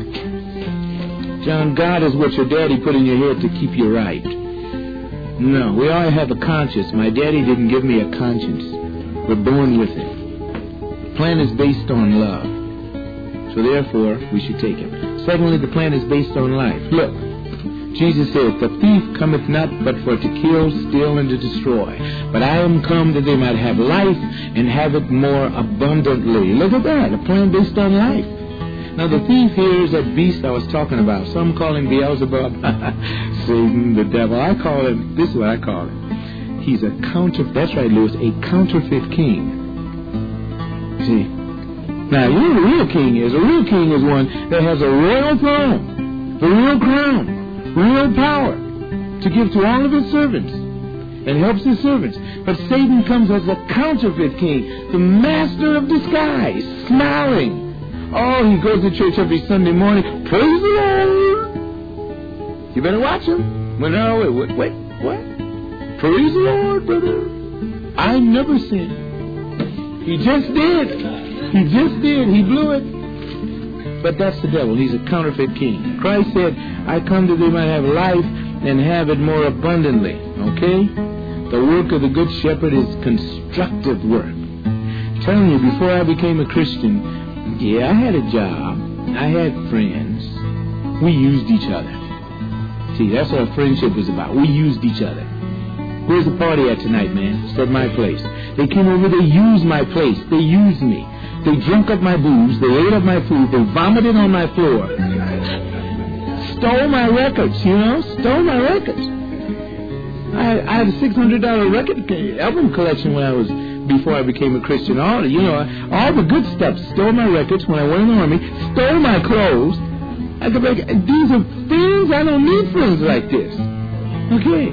John, God is what your daddy put in your head to keep you right. No, we all have a conscience. My daddy didn't give me a conscience. We're born with it. The plan is based on love. So therefore, we should take it. Secondly, the plan is based on life. Look, Jesus said, the thief cometh not but for to kill, steal, and to destroy. But I am come that they might have life and have it more abundantly. Look at that, a plan based on life. Now the thief here is that beast I was talking about. Some call him Beelzebub, Satan, the devil. I call him, this is what I call him. He's a counterfeit, that's right, Lewis, a counterfeit king. See? Now, you know what a real king is? A real king is one that has a royal throne, a real crown, real power to give to all of his servants and helps his servants. But Satan comes as a counterfeit king, the master of disguise, smiling. Oh, he goes to church every Sunday morning. Praise the Lord. You better watch him. Well, no, wait, wait, what? Praise the Lord, brother. I never sinned. He just did. He just did. He blew it. But that's the devil. He's a counterfeit king. Christ said, I come that they might have life and have it more abundantly. Okay? The work of the Good Shepherd is constructive work. I'm telling you, before I became a Christian, yeah, I had a job. I had friends. We used each other. See, that's what our friendship was about. We used each other. Where's the party at tonight, man? It's at my place. They came over, they used my place. They used me. They drank up my booze. They ate up my food. They vomited on my floor. Stole my records, you know? Stole my records. I, I had a six hundred dollar record album collection when I was before I became a Christian. All you know, all the good stuff. Stole my records when I went in the army. Stole my clothes. I could make, these are things I don't need friends like this. Okay.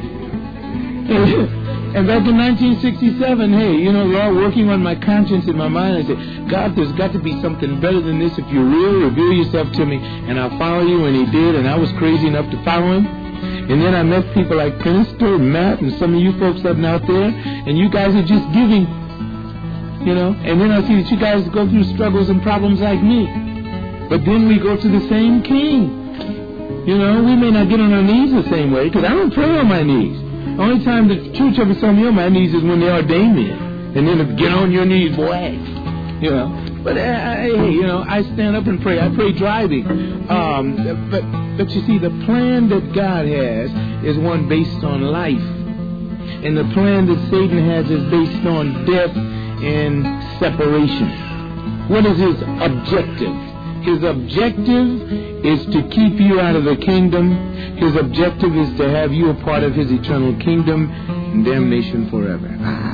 And, and back in nineteen sixty-seven, hey, you know, Lord, working on my conscience and my mind, I said, God, there's got to be something better than this. If you really reveal yourself to me, and I'll follow you. And He did, and I was crazy enough to follow Him. And then I met people like Princeton and Matt and some of you folks up out there, and you guys are just giving, you know. And then I see that you guys go through struggles and problems like me. But then we go to the same King. You know, we may not get on our knees the same way, because I don't pray on my knees. The only time the church ever saw me on my knees is when they ordained me. And then if get on your knees, boy. You know. But, uh, hey, you know, I stand up and pray. I pray driving. Um, but, but you see, the plan that God has is one based on life. And the plan that Satan has is based on death and separation. What is his objective? His objective is to keep you out of the kingdom. His objective is to have you a part of his eternal kingdom and damnation forever.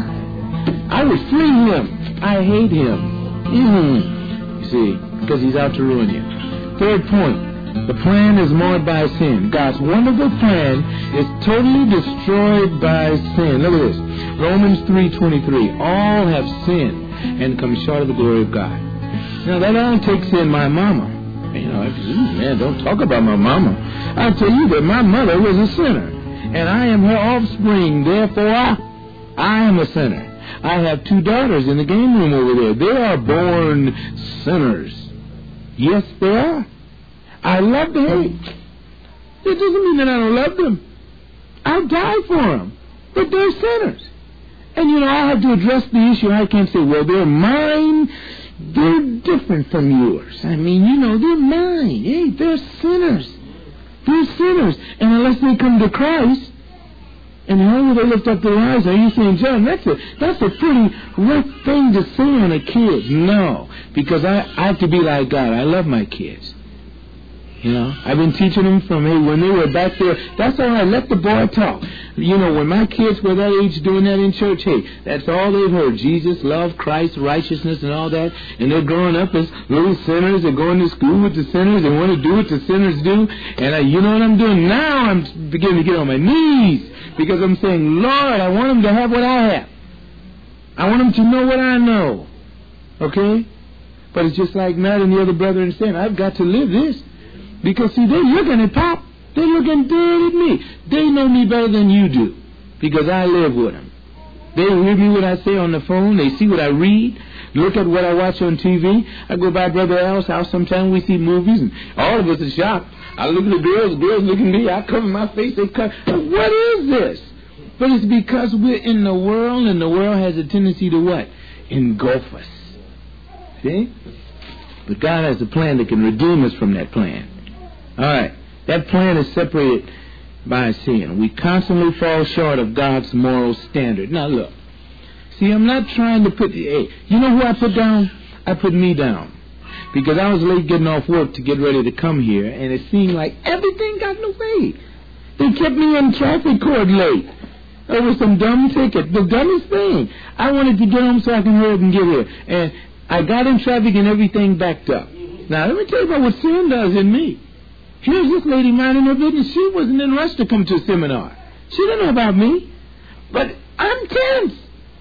I would flee him. I hate him. Mm. You see, because he's out to ruin you. Third point, the plan is marred by sin. God's wonderful plan is totally destroyed by sin. Look at this. Romans three twenty-three. All have sinned and come short of the glory of God. Now, that only takes in my mama. You know, man, don't talk about my mama. I'll tell you that my mother was a sinner, and I am her offspring. Therefore, I, I am a sinner. I have two daughters in the game room over there. They are born sinners. Yes, they are. I love them. Hey, it doesn't mean that I don't love them. I'll die for them. But they're sinners. And, you know, I have to address the issue. I can't say, well, they're mine. They're different from yours. I mean, you know, they're mine. Hey, they're sinners. They're sinners. And unless they come to Christ, and how will they lift up their eyes? Are you saying, John, that's a, that's a pretty rough thing to say on a kid. No, because I, I have to be like God. I love my kids. You know, I've been teaching them from, hey, when they were back there, that's all right, let the boy talk. You know, when my kids were that age doing that in church, hey, that's all they've heard. Jesus, love, Christ, righteousness, and all that. And they're growing up as little sinners. They're going to school with the sinners. They want to do what the sinners do. And I, you know what I'm doing? Now I'm beginning to get on my knees because I'm saying, Lord, I want them to have what I have. I want them to know what I know. Okay? But it's just like Matt and the other brethren saying, I've got to live this. Because, see, they're looking at Pop. They're looking dead at me. They know me better than you do. Because I live with them. They hear me what I say on the phone. They see what I read. Look at what I watch on T V. I go by Brother Al's house. Sometimes we see movies. And all of us are shocked. I look at the girls. The girls look at me. I cover my face. They cover. What is this? But it's because we're in the world. And the world has a tendency to what? Engulf us. See? But God has a plan that can redeem us from that plan. All right, that plan is separated by sin. We constantly fall short of God's moral standard. Now look, see, I'm not trying to put, hey, you know who I put down? I put me down. Because I was late getting off work to get ready to come here, and it seemed like everything got in the way. They kept me in traffic court late over some dumb ticket, the dumbest thing. I wanted to get home so I can hurry up and get here. And I got in traffic and everything backed up. Now, let me tell you about what sin does in me. Here's this lady minding her business. She wasn't in a rush to come to a seminar. She didn't know about me. But I'm tense.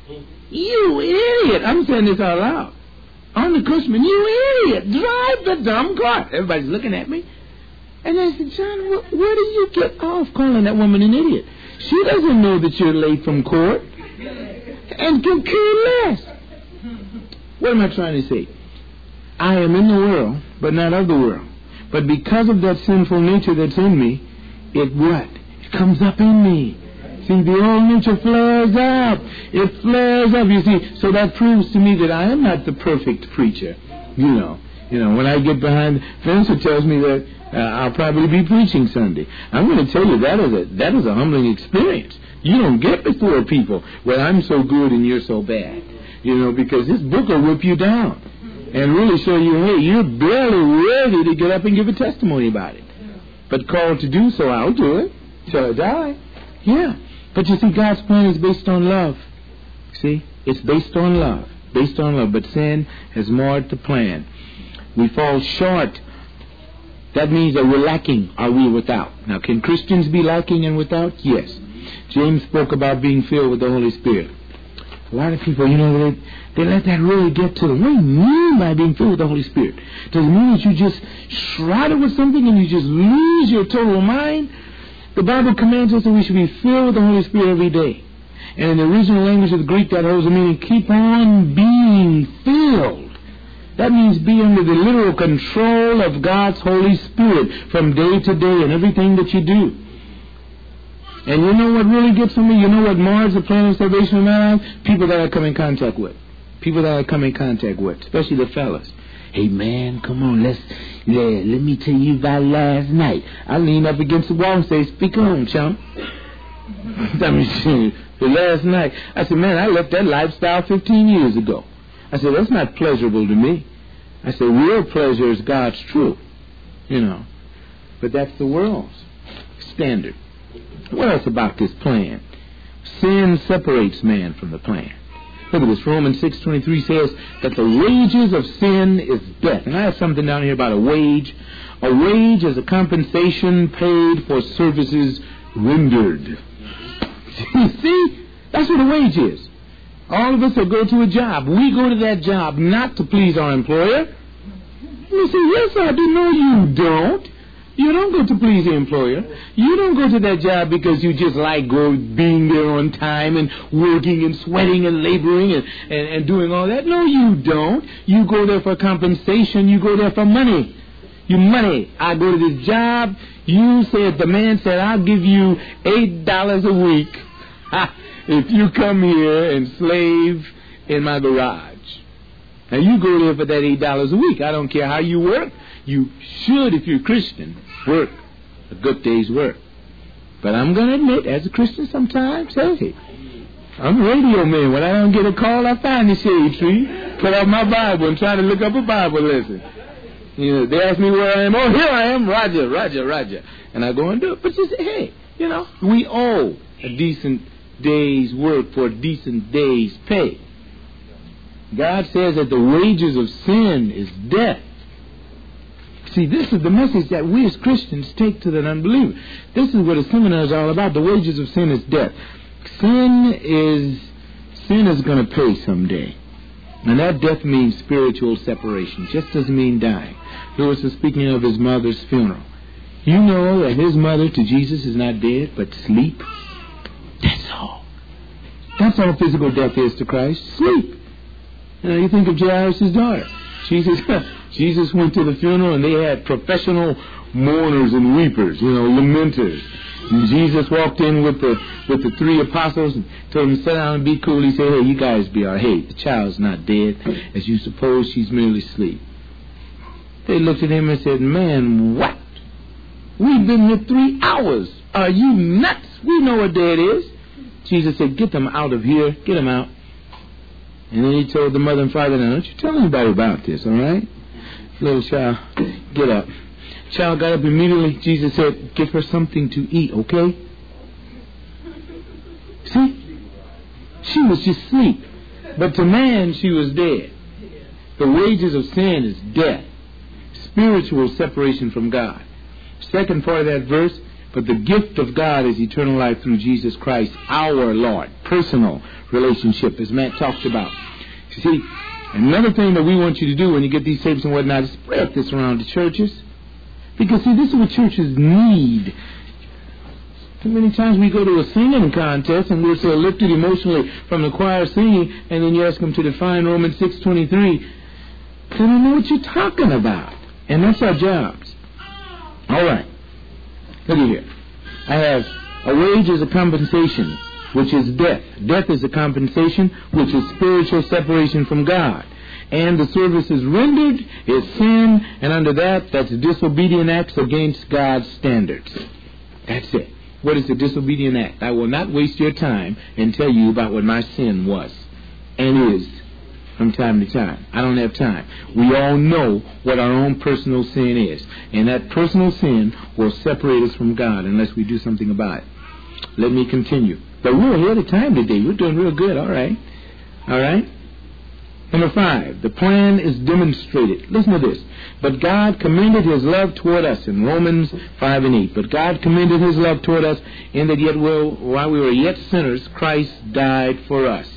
You idiot. I'm saying this out loud. I'm the Cushman. You idiot. Drive the dumb car. Everybody's looking at me. And I said, John, wh- where do you get off calling that woman an idiot? She doesn't know that you're late from court. And can care less. What am I trying to say? I am in the world, but not of the world. But because of that sinful nature that's in me, it what? It comes up in me. See, the old nature flares up. It flares up, you see. So that proves to me that I am not the perfect preacher. You know, you know. When I get behind, Vincent tells me that uh, I'll probably be preaching Sunday. I'm going to tell you that is a that is a humbling experience. You don't get before people, well, I'm so good and you're so bad. You know, because this book will whip you down. And really show you, hey, you're barely ready to get up and give a testimony about it. But called to do so, I'll do it till I die. Yeah. But you see, God's plan is based on love. See? It's based on love. Based on love. But sin has marred the plan. We fall short. That means that we're lacking. Are we without? Now, can Christians be lacking and without? Yes. James spoke about being filled with the Holy Spirit. A lot of people, you know, they, they let that really get to them. What do you mean by being filled with the Holy Spirit? Does it mean that you just shrouded with something and you just lose your total mind? The Bible commands us that we should be filled with the Holy Spirit every day. And in the original language of the Greek, that holds the meaning, keep on being filled. That means be under the literal control of God's Holy Spirit from day to day in everything that you do. And you know what really gets to me? You know what mars the plan of salvation in my life? People that I come in contact with. People that I come in contact with, especially the fellas. Hey man, come on, let's yeah, let me tell you about last night. I lean up against the wall and say, speak on, chump. I mean, last night, I said, man, I left that lifestyle fifteen years ago. I said, that's not pleasurable to me. I said, real pleasure is God's truth, you know. But that's the world's standard. What else about this plan? Sin separates man from the plan. Look at this. Romans six twenty-three says that the wages of sin is death. And I have something down here about a wage. A wage is a compensation paid for services rendered. See? That's what a wage is. All of us that go to a job, we go to that job not to please our employer. You say, yes, I do. No, you don't. You don't go to please the employer. You don't go to that job because you just like go being there on time and working and sweating and laboring and, and, and doing all that. No, you don't. You go there for compensation. You go there for money. You money. I go to this job. You said, the man said, I'll give you eight dollars a week if you come here and slave in my garage. And you go there for that eight dollars a week. I don't care how you work. You should, if you're a Christian, work a good day's work. But I'm going to admit, as a Christian sometimes, hey, I'm a radio man. When I don't get a call, I find the shade tree, put out my Bible and try to look up a Bible lesson. You know, they ask me where I am. Oh, here I am. Roger, Roger, Roger. And I go and do it. But you say, hey, you know, we owe a decent day's work for a decent day's pay. God says that the wages of sin is death. See, this is the message that we as Christians take to the unbeliever. This is what a seminar is all about. The wages of sin is death. Sin is sin is going to pay someday. And that death means spiritual separation. Just doesn't mean dying. Lewis is speaking of his mother's funeral. You know that his mother to Jesus is not dead, but sleep. That's all. That's all physical death is to Christ. Sleep. You know, you think of Jairus' daughter. Jesus, Jesus went to the funeral and they had professional mourners and weepers, you know, lamenters. And Jesus walked in with the with the three apostles and told them to sit down and be cool. He said, hey, you guys be all right. Hey, the child's not dead. As you suppose, she's merely asleep. They looked at him and said, man, what? We've been here three hours. Are you nuts? We know what dead is. Jesus said, get them out of here. Get them out. And then he told the mother and father, now, don't you tell anybody about this, all right? Little child, get up. Child got up immediately. Jesus said, give her something to eat, okay? See? She was just asleep. But to man, she was dead. The wages of sin is death. Spiritual separation from God. Second part of that verse, but the gift of God is eternal life through Jesus Christ, our Lord. Personal relationship, as Matt talked about. You see, another thing that we want you to do when you get these tapes and whatnot is spread this around the churches. Because, see, this is what churches need. Too many times we go to a singing contest and we're so lifted emotionally from the choir singing, and then you ask them to define Romans six twenty-three. They don't know what you're talking about. And that's our jobs. All right. Look at here. I have a wage is a compensation, which is death. Death is a compensation, which is spiritual separation from God. And the service is rendered is sin, and under that, that's disobedient acts against God's standards. That's it. What is a disobedient act? I will not waste your time and tell you about what my sin was and is from time to time. I don't have time. We all know what our own personal sin is. And that personal sin will separate us from God unless we do something about it. Let me continue. But we're ahead of time today. We're doing real good. All right. All right. Number five, the plan is demonstrated. Listen to this. But God commended His love toward us in Romans five and eight. But God commended His love toward us in that yet we'll, while we were yet sinners, Christ died for us.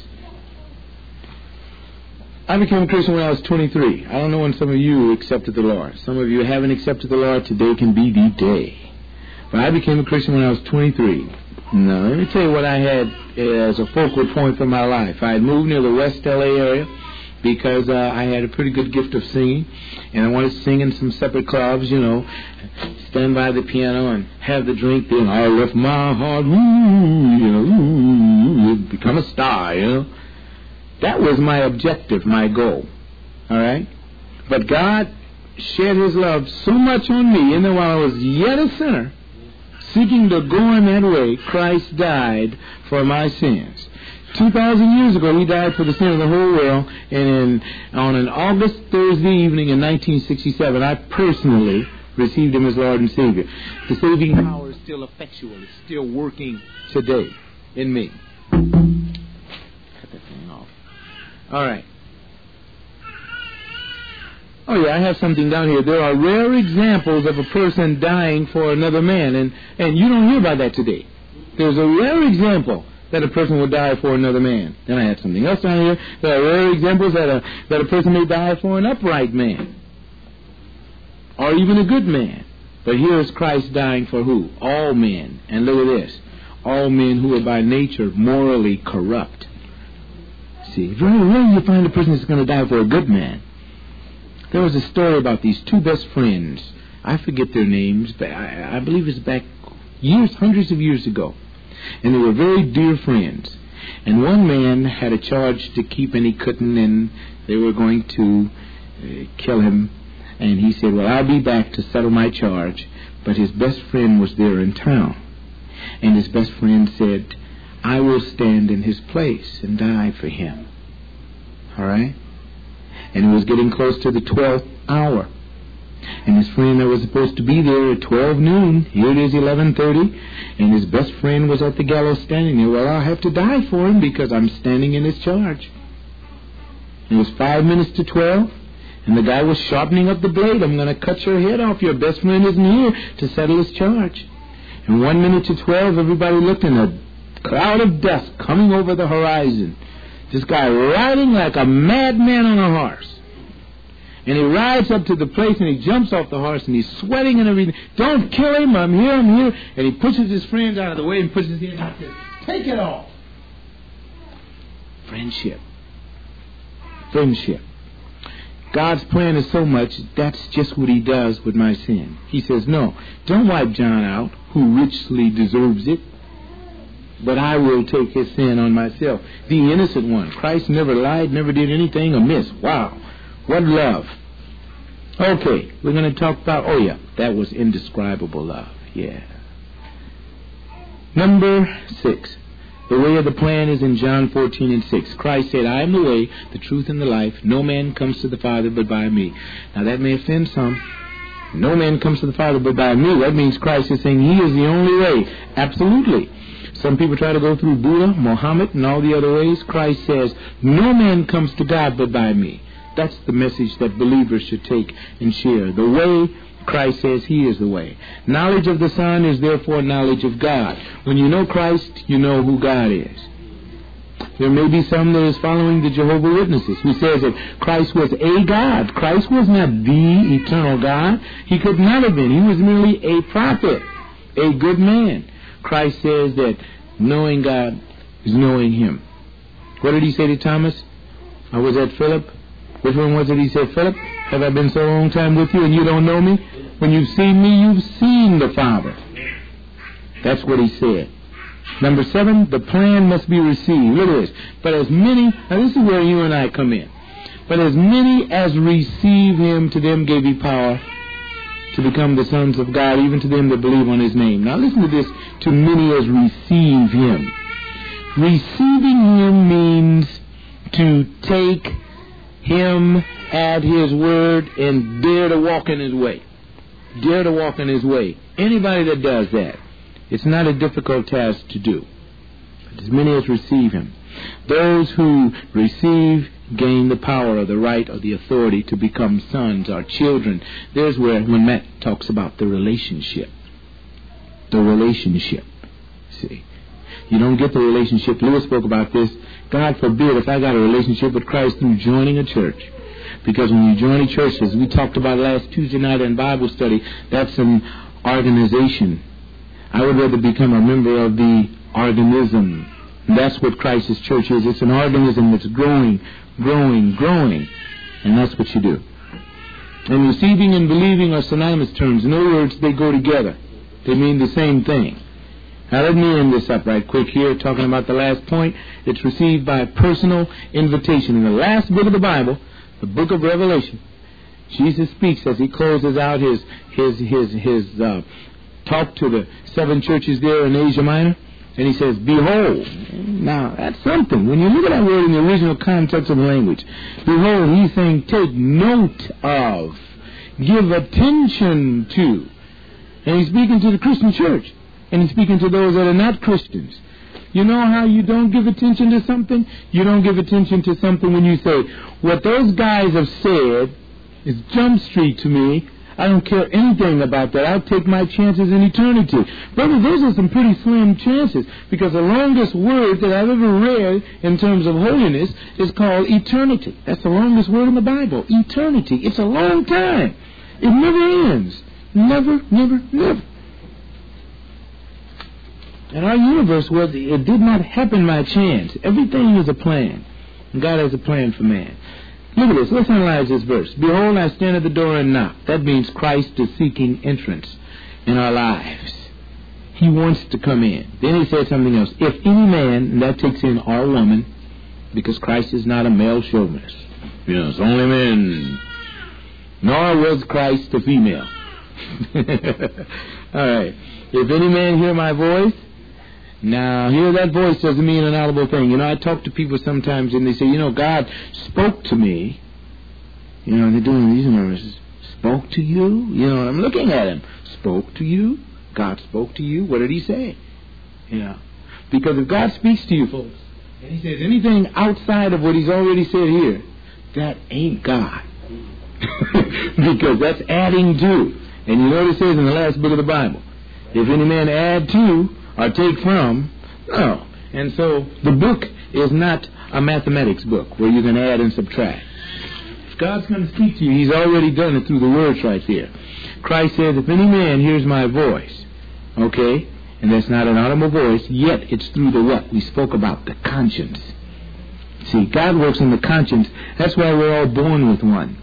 I became a Christian when I was twenty-three. I don't know when some of you accepted the Lord. Some of you haven't accepted the Lord. Today can be the day. But I became a Christian when I was twenty-three. Now, let me tell you what I had as a focal point for my life. I had moved near the West L A area because uh, I had a pretty good gift of singing, and I wanted to sing in some separate clubs, you know, stand by the piano and have the drink, then I left my heart, ooh, you know, ooh, become a star, you know. That was my objective, my goal, all right? But God shed His love so much on me, and then while I was yet a sinner, seeking to go in that way, Christ died for my sins. Two thousand years ago, He died for the sin of the whole world, and in, on an August Thursday evening in nineteen sixty-seven, I personally received Him as Lord and Savior. The saving power is still effectual. It's still working today in me. Cut that thing off. All right. Oh, yeah, I have something down here. There are rare examples of a person dying for another man, and, and you don't hear about that today. There's a rare example that a person will die for another man. Then I have something else down here. There are rare examples that a, that a person may die for an upright man, or even a good man. But here is Christ dying for who? All men. And look at this. All men who are by nature morally corrupt. See, very rarely you find a person that's going to die for a good man. There was a story about these two best friends. I forget their names, but I, I believe it's back years, hundreds of years ago. And they were very dear friends. And one man had a charge to keep, and he couldn't, and they were going to uh, kill him. And he said, well, I'll be back to settle my charge. But his best friend was there in town. And his best friend said, I will stand in his place and die for him. All right? And it was getting close to the twelfth hour. And his friend that was supposed to be there at twelve noon, here it is eleven thirty, and his best friend was at the gallows standing there. Well, I'll have to die for him because I'm standing in his charge. It was five minutes to twelve, and the guy was sharpening up the blade. I'm going to cut your head off. Your best friend isn't here to settle his charge. And one minute to twelve, everybody looked, and a cloud of dust coming over the horizon. This guy riding like a madman on a horse. And he rides up to the place and he jumps off the horse and he's sweating and everything. Don't kill him, I'm here, I'm here. And he pushes his friends out of the way and puts his hand out there. Take it off. Friendship. Friendship. God's plan is so much, that's just what He does with my sin. He says, no, don't wipe John out, who richly deserves it. But I will take his sin on myself. The innocent one. Christ never lied, never did anything amiss. Wow. What love. Okay, we're going to talk about, oh yeah, that was indescribable love. Yeah. Number six. The way of the plan is in John fourteen and six. Christ said, I am the way, the truth, and the life. No man comes to the Father but by me. Now that may offend some. No man comes to the Father but by me. That means Christ is saying He is the only way. Absolutely. Some people try to go through Buddha, Muhammad, and all the other ways. Christ says, no man comes to God but by me. That's the message that believers should take and share. The way, Christ says He is the way. Knowledge of the Son is therefore knowledge of God. When you know Christ, you know who God is. There may be some that is following the Jehovah's Witnesses who says that Christ was a God. Christ was not the eternal God. He could not have been. He was merely a prophet, a good man. Christ says that knowing God is knowing Him. What did He say to Thomas? I was at Philip. Which one was it He said, Philip, have I been so long time with you and you don't know me? When you've seen me, you've seen the Father. That's what He said. Number seven, the plan must be received. Look at this. But as many, now this is where you and I come in. But as many as receive Him, to them gave He power to become the sons of God, even to them that believe on His name. Now listen to this, to many as receive Him. Receiving Him means to take Him at His word and dare to walk in His way. Dare to walk in His way. Anybody that does that, it's not a difficult task to do. but as many as receive him. Those who receive gain the power or the right or the authority to become sons or children. There's where, when Matt talks about the relationship, the relationship, see, you don't get the relationship. Lewis spoke about this. God forbid if I got a relationship with Christ through joining a church. Because when you join a church, as we talked about last Tuesday night in Bible study, that's an organization. I would rather become a member of the organism. That's what Christ's church is. It's an organism that's growing, growing, growing. And that's what you do. And receiving and believing are synonymous terms. In other words, they go together. They mean the same thing. Now let me end this up right quick here, talking about the last point. It's received by personal invitation. In the last book of the Bible, the book of Revelation, Jesus speaks as he closes out his his his his uh, talk to the seven churches there in Asia Minor. And he says, behold. Now, that's something. When you look at that word in the original context of the language, behold, he's saying, take note of, give attention to. And he's speaking to the Christian church. And he's speaking to those that are not Christians. You know how you don't give attention to something? You don't give attention to something when you say, what those guys have said is Jump Street to me. I don't care anything about that. I'll take my chances in eternity. Brother, those are some pretty slim chances, because the longest word that I've ever read in terms of holiness is called eternity. That's the longest word in the Bible, eternity. It's a long time. It never ends. Never, never, never. And our universe was, it did not happen by chance. Everything is a plan. And God has a plan for man. Look at this. Let's analyze this verse. Behold, I stand at the door and knock. That means Christ is seeking entrance in our lives. He wants to come in. Then he said something else. If any man, and that takes in our woman, because Christ is not a male chauvinist. You know, it's only men. Nor was Christ a female. All right. If any man hear my voice, now, hear that voice doesn't mean an audible thing. You know, I talk to people sometimes and they say, you know, God spoke to me. You know, they're doing these nerves. Spoke to you? You know, I'm looking at him. Spoke to you? God spoke to you? What did he say? You know, because if God speaks to you, folks, and he says anything outside of what he's already said here, that ain't God. Because that's adding to. And you know what it says in the last book of the Bible? If any man add to, or take from, no. And so the book is not a mathematics book where you're going to add and subtract. If God's going to speak to you, he's already done it through the words right there. Christ says, if any man hears my voice, okay, and that's not an audible voice, yet it's through the what? We spoke about the conscience. See, God works in the conscience. That's why we're all born with one.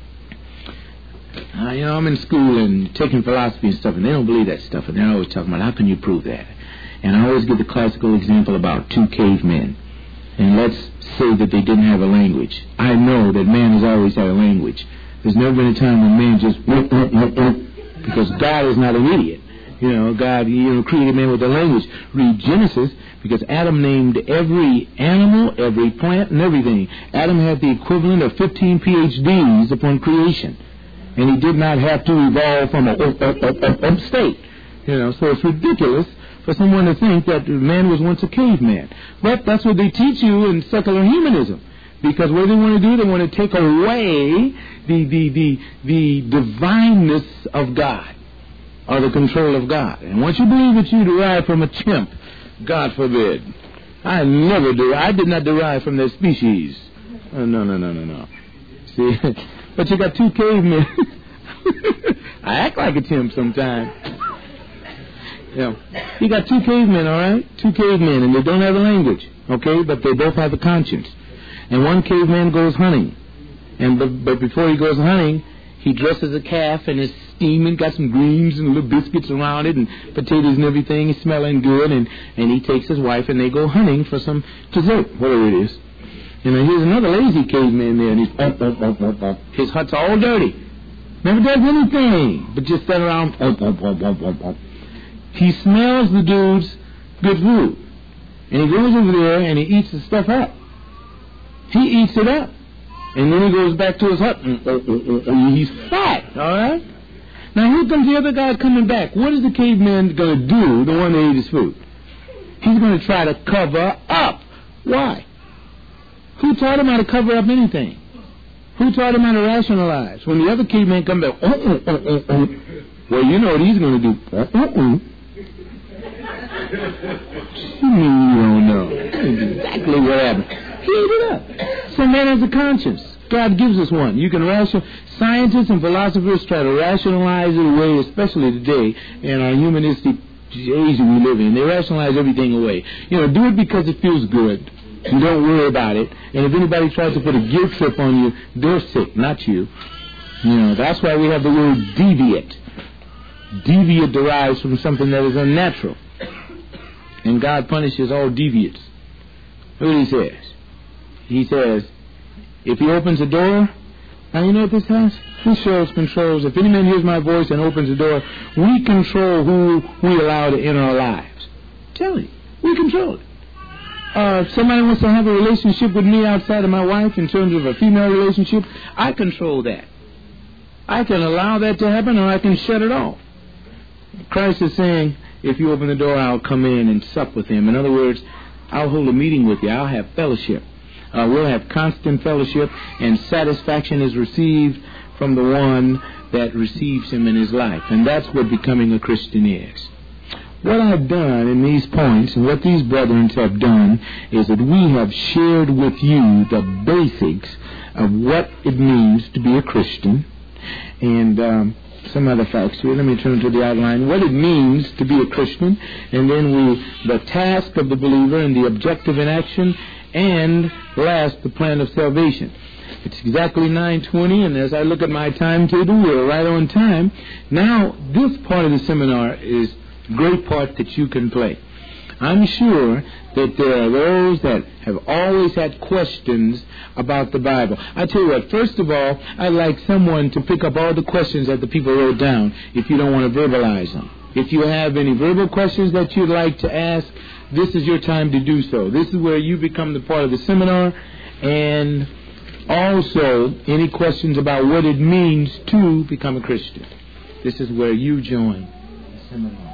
Uh, you know, I'm in school and taking philosophy and stuff, and they don't believe that stuff, and they're always talking about, how can you prove that? And I always give the classical example about two cavemen. And let's say that they didn't have a language. I know that man has always had a language. There's never been a time when man just, whoop, whoop, whoop, whoop, because God is not an idiot. You know, God, you know, created man with a language. Read Genesis, because Adam named every animal, every plant, and everything. Adam had the equivalent of fifteen P H Ds upon creation. And he did not have to evolve from a up, up, up, up, up state. You know, so it's ridiculous for someone to think that man was once a caveman. But that's what they teach you in secular humanism. Because what they want to do, they want to take away the, the, the, the divineness of God, or the control of God. And once you believe that you derive from a chimp, God forbid. I never do. I did not derive from that species. Oh, no, no, no, no, no. See, but you got two cavemen. I act like a chimp sometimes. Yeah. You got two cavemen, all right? Two cavemen, and they don't have a language, okay? But they both have a conscience. And one caveman goes hunting. And but, but before he goes hunting, he dresses a calf and is steaming, got some greens and little biscuits around it and potatoes and everything. It's smelling good. And, and he takes his wife and they go hunting for some dessert, whatever it is. And then here's another lazy caveman there, and he's up, up, up, up, up. His hut's all dirty. Never does anything, but just sit around. Up, up, up, up, up, up. He smells the dude's good food. And he goes over there and he eats the stuff up. He eats it up. And then he goes back to his hut. And, uh, uh, uh, he's fat, all right? Now here comes the other guy coming back. What is the caveman going to do, the one that ate his food? He's going to try to cover up. Why? Who taught him how to cover up anything? Who taught him how to rationalize? When the other kid man come back, oh, oh, oh, oh, oh. Well, you know what he's going to do. Oh, oh, oh. You mean you don't know? That's exactly what happened. He ate it up. So man has a conscience. God gives us one. You can rational. Scientists and philosophers try to rationalize it away, especially today in our humanistic age we live in. They rationalize everything away. You know, do it because it feels good. You don't worry about it. And if anybody tries to put a guilt trip on you, they're sick, not you. You know, that's why we have the word deviate. Deviate derives from something that is unnatural. And God punishes all deviates. Look what he says. He says, if he opens a door, now you know what this has? This shows controls. If any man hears my voice and opens the door, we control who we allow to enter our lives. Tell you, we control it. Uh, if somebody wants to have a relationship with me outside of my wife in terms of a female relationship, I control that. I can allow that to happen or I can shut it off. Christ is saying, if you open the door, I'll come in and sup with him. In other words, I'll hold a meeting with you. I'll have fellowship. Uh, we'll have constant fellowship, and satisfaction is received from the one that receives him in his life. And that's what becoming a Christian is. What I've done in these points, and what these brethren have done, is that we have shared with you the basics of what it means to be a Christian, and um, some other facts here. Let me turn to the outline. What it means to be a Christian, and then we the task of the believer and the objective in action, and last, the plan of salvation. It's exactly nine twenty, and as I look at my timetable, we're right on time. Now, this part of the seminar is a great part that you can play. I'm sure that there are those that have always had questions about the Bible. I tell you what, first of all, I'd like someone to pick up all the questions that the people wrote down if you don't want to verbalize them. If you have any verbal questions that you'd like to ask, this is your time to do so. This is where you become the part of the seminar, and also any questions about what it means to become a Christian. This is where you join the seminar.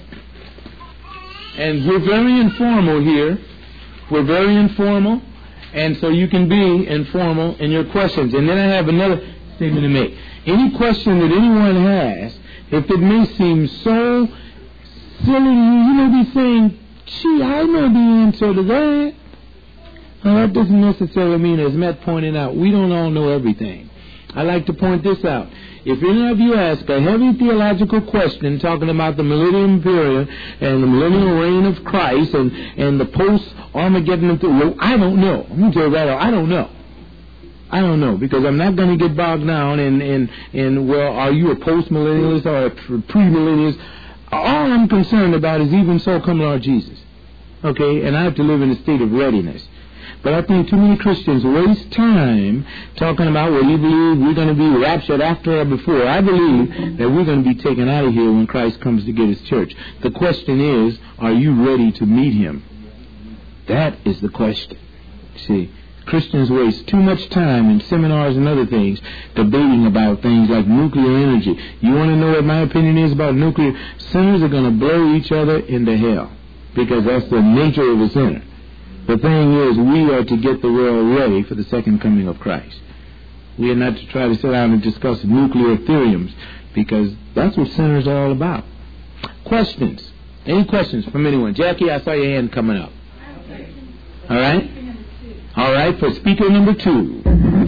And we're very informal here. We're very informal, and so you can be informal in your questions. And then I have another statement to make. Any question that anyone has, if it may seem so silly to you, you may be saying, gee, I know the answer to that. Now, that doesn't necessarily mean, as Matt pointed out, we don't all know everything. I like to point this out. If any of you ask a heavy theological question talking about the millennium period and the millennial reign of Christ and, and the post-Armageddon, well, I don't know. I'm going to tell you right now, I don't know. I don't know, because I'm not going to get bogged down in, in, in, well, are you a post-millennialist or a pre-millennialist? All I'm concerned about is even so come Lord Jesus. Okay? And I have to live in a state of readiness. But I think too many Christians waste time talking about, well, you believe we're going to be raptured after or before. I believe that we're going to be taken out of here when Christ comes to get his church. The question is, are you ready to meet him? That is the question. See, Christians waste too much time in seminars and other things debating about things like nuclear energy. You want to know what my opinion is about nuclear? Sinners are going to blow each other into hell, because that's the nature of a sinner. The thing is, we are to get the world ready for the second coming of Christ. We are not to try to sit down and discuss nuclear theorems, because that's what sinners are all about. Questions? Any questions from anyone? Jackie, I saw your hand coming up. All right? All right, for speaker number two.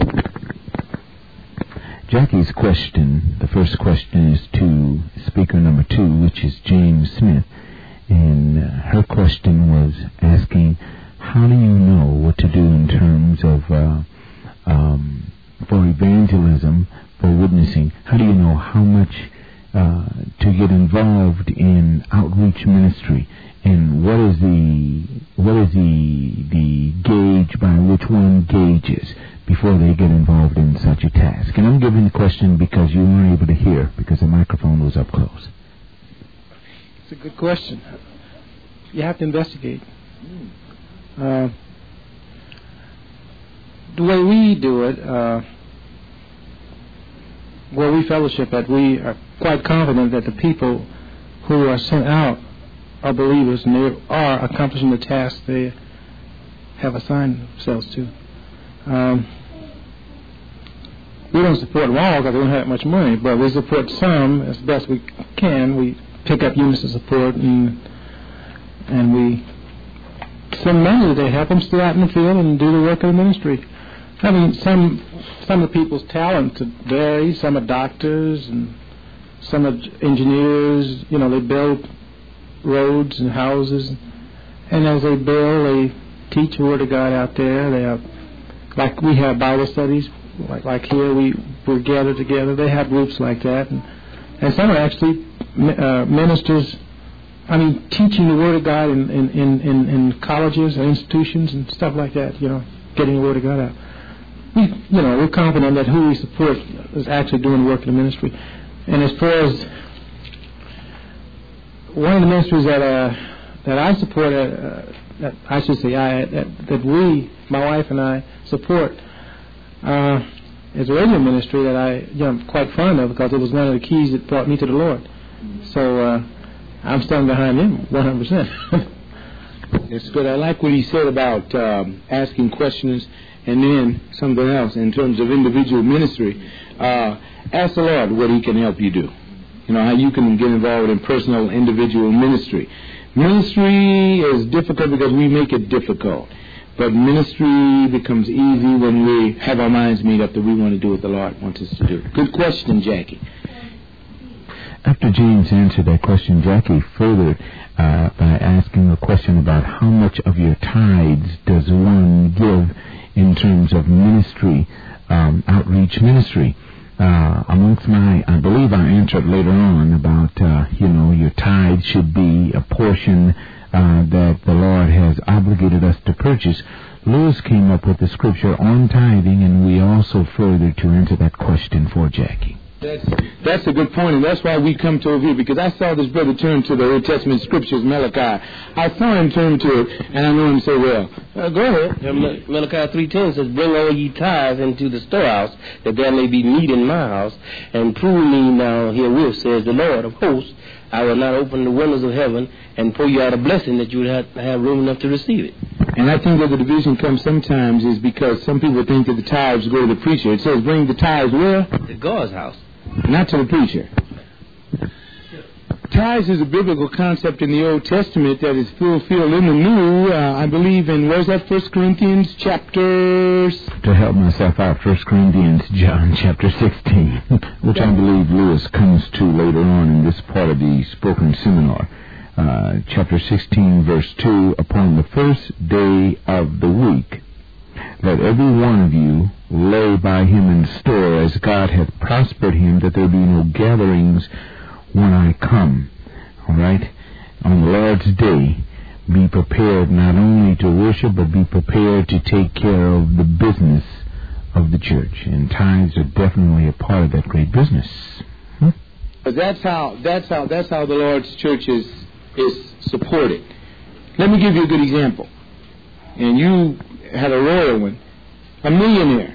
Jackie's question, the first question is to speaker number two, which is James Smith. And uh, her question was asking, how do you know what to do in terms of, uh, um, for evangelism, for witnessing? How do you know how much uh, to get involved in outreach ministry? And what is the what is the the gauge by which one gauges before they get involved in such a task? And I'm giving the question because you weren't able to hear, because the microphone was up close. It's a good question. You have to investigate. Uh, the way we do it, uh, where we fellowship at, we are quite confident that the people who are sent out are believers and they are accomplishing the task they have assigned themselves to. Um, we don't support them all because we don't have much money, but we support some as best we can. We pick up units of support and and we send money to help them stay out in the field and do the work of the ministry. I mean, some some of the people's talent vary. Some are doctors and some are engineers. You know, they build roads and houses, and as they build, they teach the Word of God out there. They have, like we have Bible studies, like like here we we're gathered together. They have groups like that, and, and some are actually uh, ministers. I mean, teaching the Word of God in in, in, in in colleges and institutions and stuff like that. You know, getting the Word of God out. We, you know, we're confident that who we support is actually doing the work of the ministry. And as far as one of the ministries that uh, that I support, uh, that I should say, I that, that we, my wife and I, support, uh, is a radio ministry that I, you know, I'm quite fond of because it was one of the keys that brought me to the Lord. So uh, I'm standing behind him one hundred percent. That's good. I like what he said about um, asking questions and then something else in terms of individual ministry. Uh, ask the Lord what he can help you do. You know, how you can get involved in personal, individual ministry. Ministry is difficult because we make it difficult. But ministry becomes easy when we have our minds made up that we want to do what the Lord wants us to do. Good question, Jackie. After James answered that question, Jackie furthered uh, by asking a question about how much of your tithes does one give in terms of ministry, um, outreach ministry. Uh, amongst my, I believe I answered later on about, uh, you know, your tithe should be a portion uh, that the Lord has obligated us to purchase. Lewis came up with the scripture on tithing, and we also furthered to answer that question for Jackie. That's, that's a good point, and that's why we come to over here, because I saw this brother turn to the Old Testament scriptures, Malachi. I saw him turn to it, and I know him so well. Uh, go ahead. Yeah, Malachi three ten says, "Bring all ye tithes into the storehouse, that there may be meat in my house, and prove me now herewith, says the Lord of hosts, I will not open the windows of heaven and pour you out a blessing that you would have, have room enough to receive it." And I think that the division comes sometimes is because some people think that the tithes go to the preacher. It says, bring the tithes where? To God's house. Not to the preacher. Tithes is a biblical concept in the Old Testament that is fulfilled in the New. Uh, I believe in, where's that, First Corinthians chapter... To help myself out, First Corinthians, John chapter sixteen, which I believe Lewis comes to later on in this part of the spoken seminar. Uh, chapter sixteen, verse two, "Upon the first day of the week, let every one of you lay by him in store, as God hath prospered him, that there be no gatherings when I come." All right? On the Lord's day, be prepared not only to worship, but be prepared to take care of the business of the church. And tithes are definitely a part of that great business. Hmm? But that's how that's how that's how the Lord's church is is supported. Let me give you a good example. And you had a royal one. A millionaire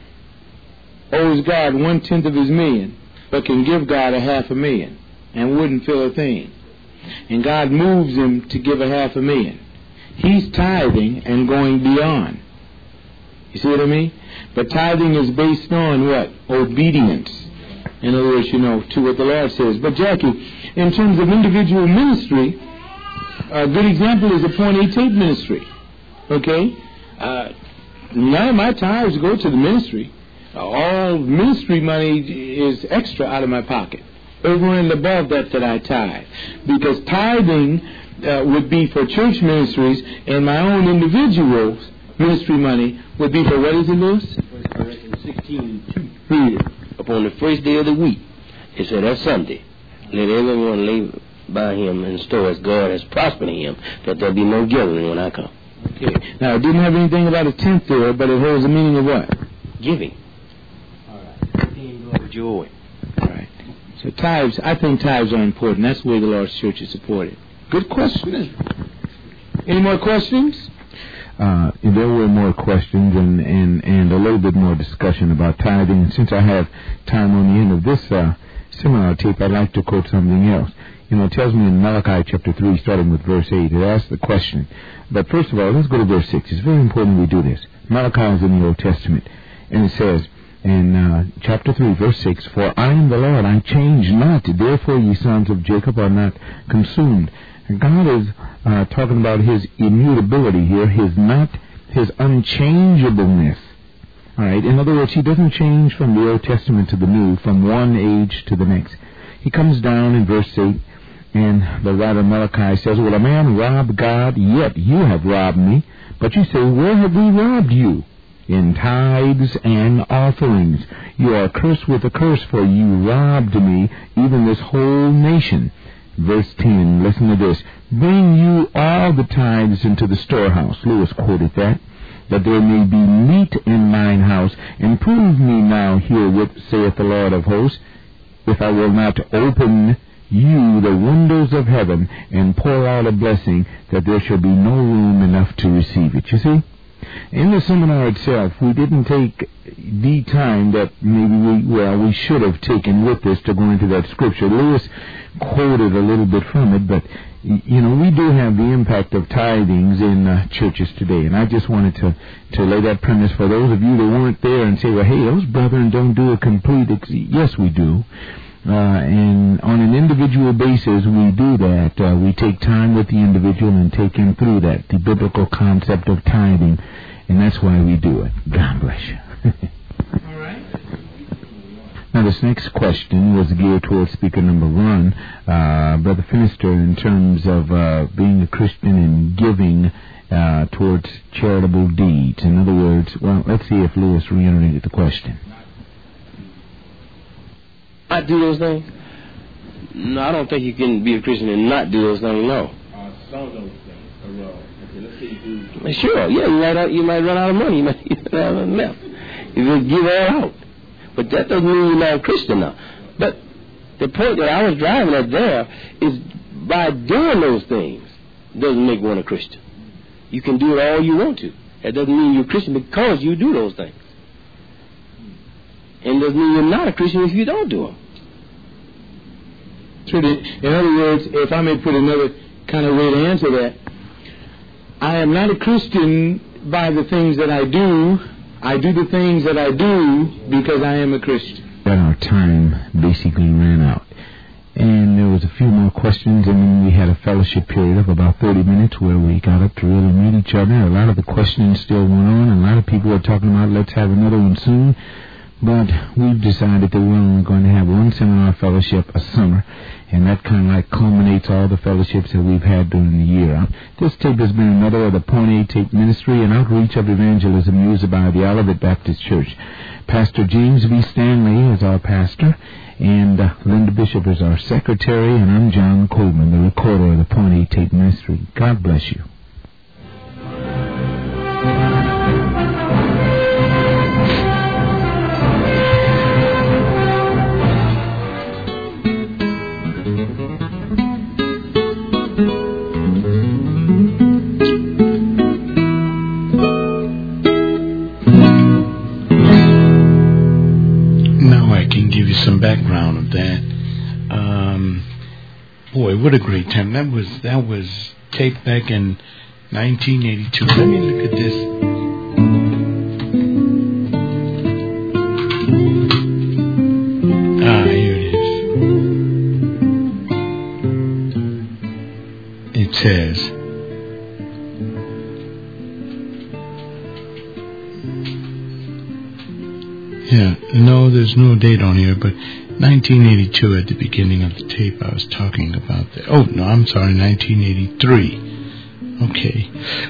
owes God one tenth of his million, but can give God a half a million and wouldn't feel a thing. And God moves him to give a half a million. He's tithing and going beyond. You see what I mean? But tithing is based on what? Obedience. In other words, you know, to what the Lord says. But Jackie, in terms of individual ministry, a good example is the Point A tape ministry. Okay? Uh, none of my tithes go to the ministry. Uh, all ministry money is extra out of my pocket, over and above that that I tithe. Because tithing uh, would be for church ministries, and my own individual ministry money would be for, what is it, Lewis? First Corinthians sixteen two. Read it. "Upon the first day of the week," it said that's Sunday, "let everyone lay by him in store, as God has prospered him, that there be no gathering when I come." Okay. Now, it didn't have anything about a tenth there, but it holds the meaning of what? Giving. All right. Paying God what you owe it. All right. So tithes, I think tithes are important. That's the way the Lord's church is supported. Good question. Any more questions? Uh, there were more questions and, and, and a little bit more discussion about tithing. And since I have time on the end of this uh, seminar tape, I'd like to quote something else. You know, it tells me in Malachi chapter three, starting with verse eight, it asks the question. But first of all, let's go to verse six. It's very important we do this. Malachi is in the Old Testament, and it says in uh, chapter three, verse six, "For I am the Lord, I change not, therefore ye sons of Jacob are not consumed." And God is uh, talking about His immutability here, His not, His unchangeableness. All right. In other words, He doesn't change from the Old Testament to the New, from one age to the next. He comes down in verse eight, and the writer Malachi says, "Will a man rob God? Yet you have robbed me. But you say, where have we robbed you? In tithes and offerings. You are cursed with a curse, for you robbed me, even this whole nation." Verse ten, listen to this. "Bring you all the tithes into the storehouse." Lewis quoted that. "That there may be meat in mine house, and prove me now herewith, saith the Lord of hosts, if I will not open you the windows of heaven, and pour out a blessing, that there shall be no room enough to receive it." You see? In the seminar itself, we didn't take the time that maybe we, well, we should have taken with this to go into that scripture. Lewis quoted a little bit from it, but, you know, we do have the impact of tithings in uh, churches today. And I just wanted to, to lay that premise for those of you that weren't there and say, well, hey, those brethren don't do a complete... Ex-. Yes, we do. Uh, and on an individual basis, we do that. Uh, we take time with the individual and take him through that, the biblical concept of tithing, and that's why we do it. God bless you. All right. Now, this next question was geared towards speaker number one, uh, Brother Finister, in terms of uh, being a Christian and giving uh, towards charitable deeds. In other words, well, let's see if Lewis reiterated the question. Not do those things? No, I don't think you can be a Christian and not do those things, no. Uh, some of those things are wrong. Okay, let's say you do. Sure, yeah, you might, you might run out of money. You might, you might have enough left. You will give all out. But that doesn't mean you're not a Christian now. But the point that I was driving at there is by doing those things doesn't make one a Christian. You can do it all you want to. That doesn't mean you're a Christian because you do those things. And doesn't mean you're not a Christian if you don't do them. In other words, if I may put another kind of way to answer that, I am not a Christian by the things that I do. I do the things that I do because I am a Christian. But our time basically ran out. And there was a few more questions, and then we had a fellowship period of about thirty minutes where we got up to really meet each other. A lot of the questions still went on, and a lot of people were talking about, let's have another one soon. But we've decided that we're only going to have one seminar fellowship a summer, and that kind of like culminates all the fellowships that we've had during the year. This tape has been another of the Point A Tape Ministry and Outreach of Evangelism used by the Olivet Baptist Church. Pastor James V. Stanley is our pastor, and uh, Linda Bishop is our secretary, and I'm John Coleman, the recorder of the Point A Tape Ministry. God bless you. Some background of that. Um, boy, what a great time. That was that was taped back in nineteen eighty-two. Let me look at this. Ah, here it is. It says, yeah, no, there's no date on here, but nineteen eighty-two at the beginning of the tape I was talking about that. Oh, no, I'm sorry, nineteen eighty-three. Okay.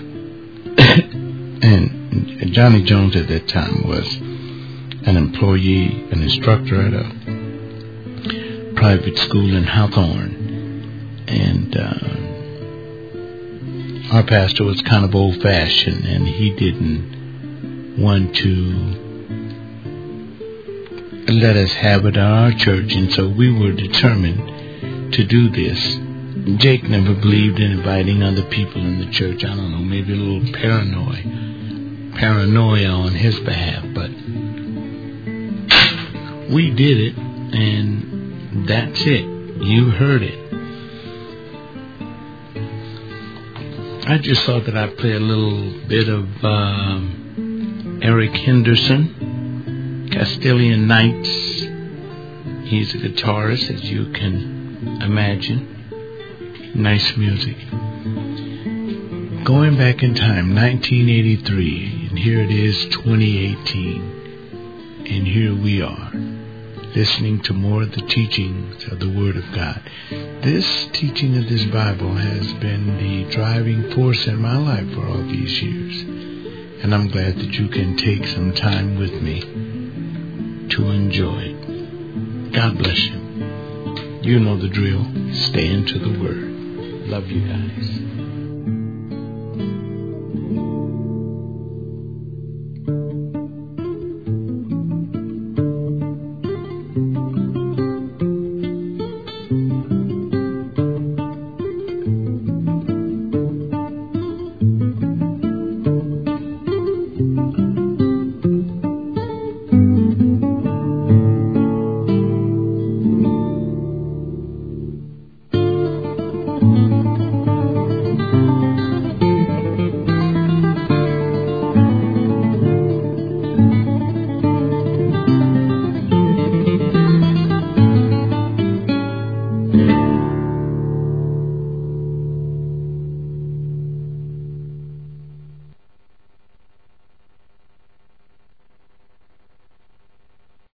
And Johnny Jones at that time was an employee, an instructor at a private school in Hawthorne. And uh, our pastor was kind of old-fashioned, and he didn't want to let us have it at our church, and so we were determined to do this. Jake never believed in inviting other people in the church. I don't know, maybe a little paranoia, paranoia on his behalf, but we did it, and That's it. You heard it. I just thought that I'd play a little bit of um, Eric Henderson, Castilian Nights. He's a guitarist, as you can imagine. Nice music. Going back in time, nineteen eighty-three, and here it is, twenty eighteen. And here we are, listening to more of the teachings of the Word of God. This teaching of this Bible has been the driving force in my life for all these years. And I'm glad that you can take some time with me to enjoy it. God bless you. You know the drill. Stay into the Word. Love you guys.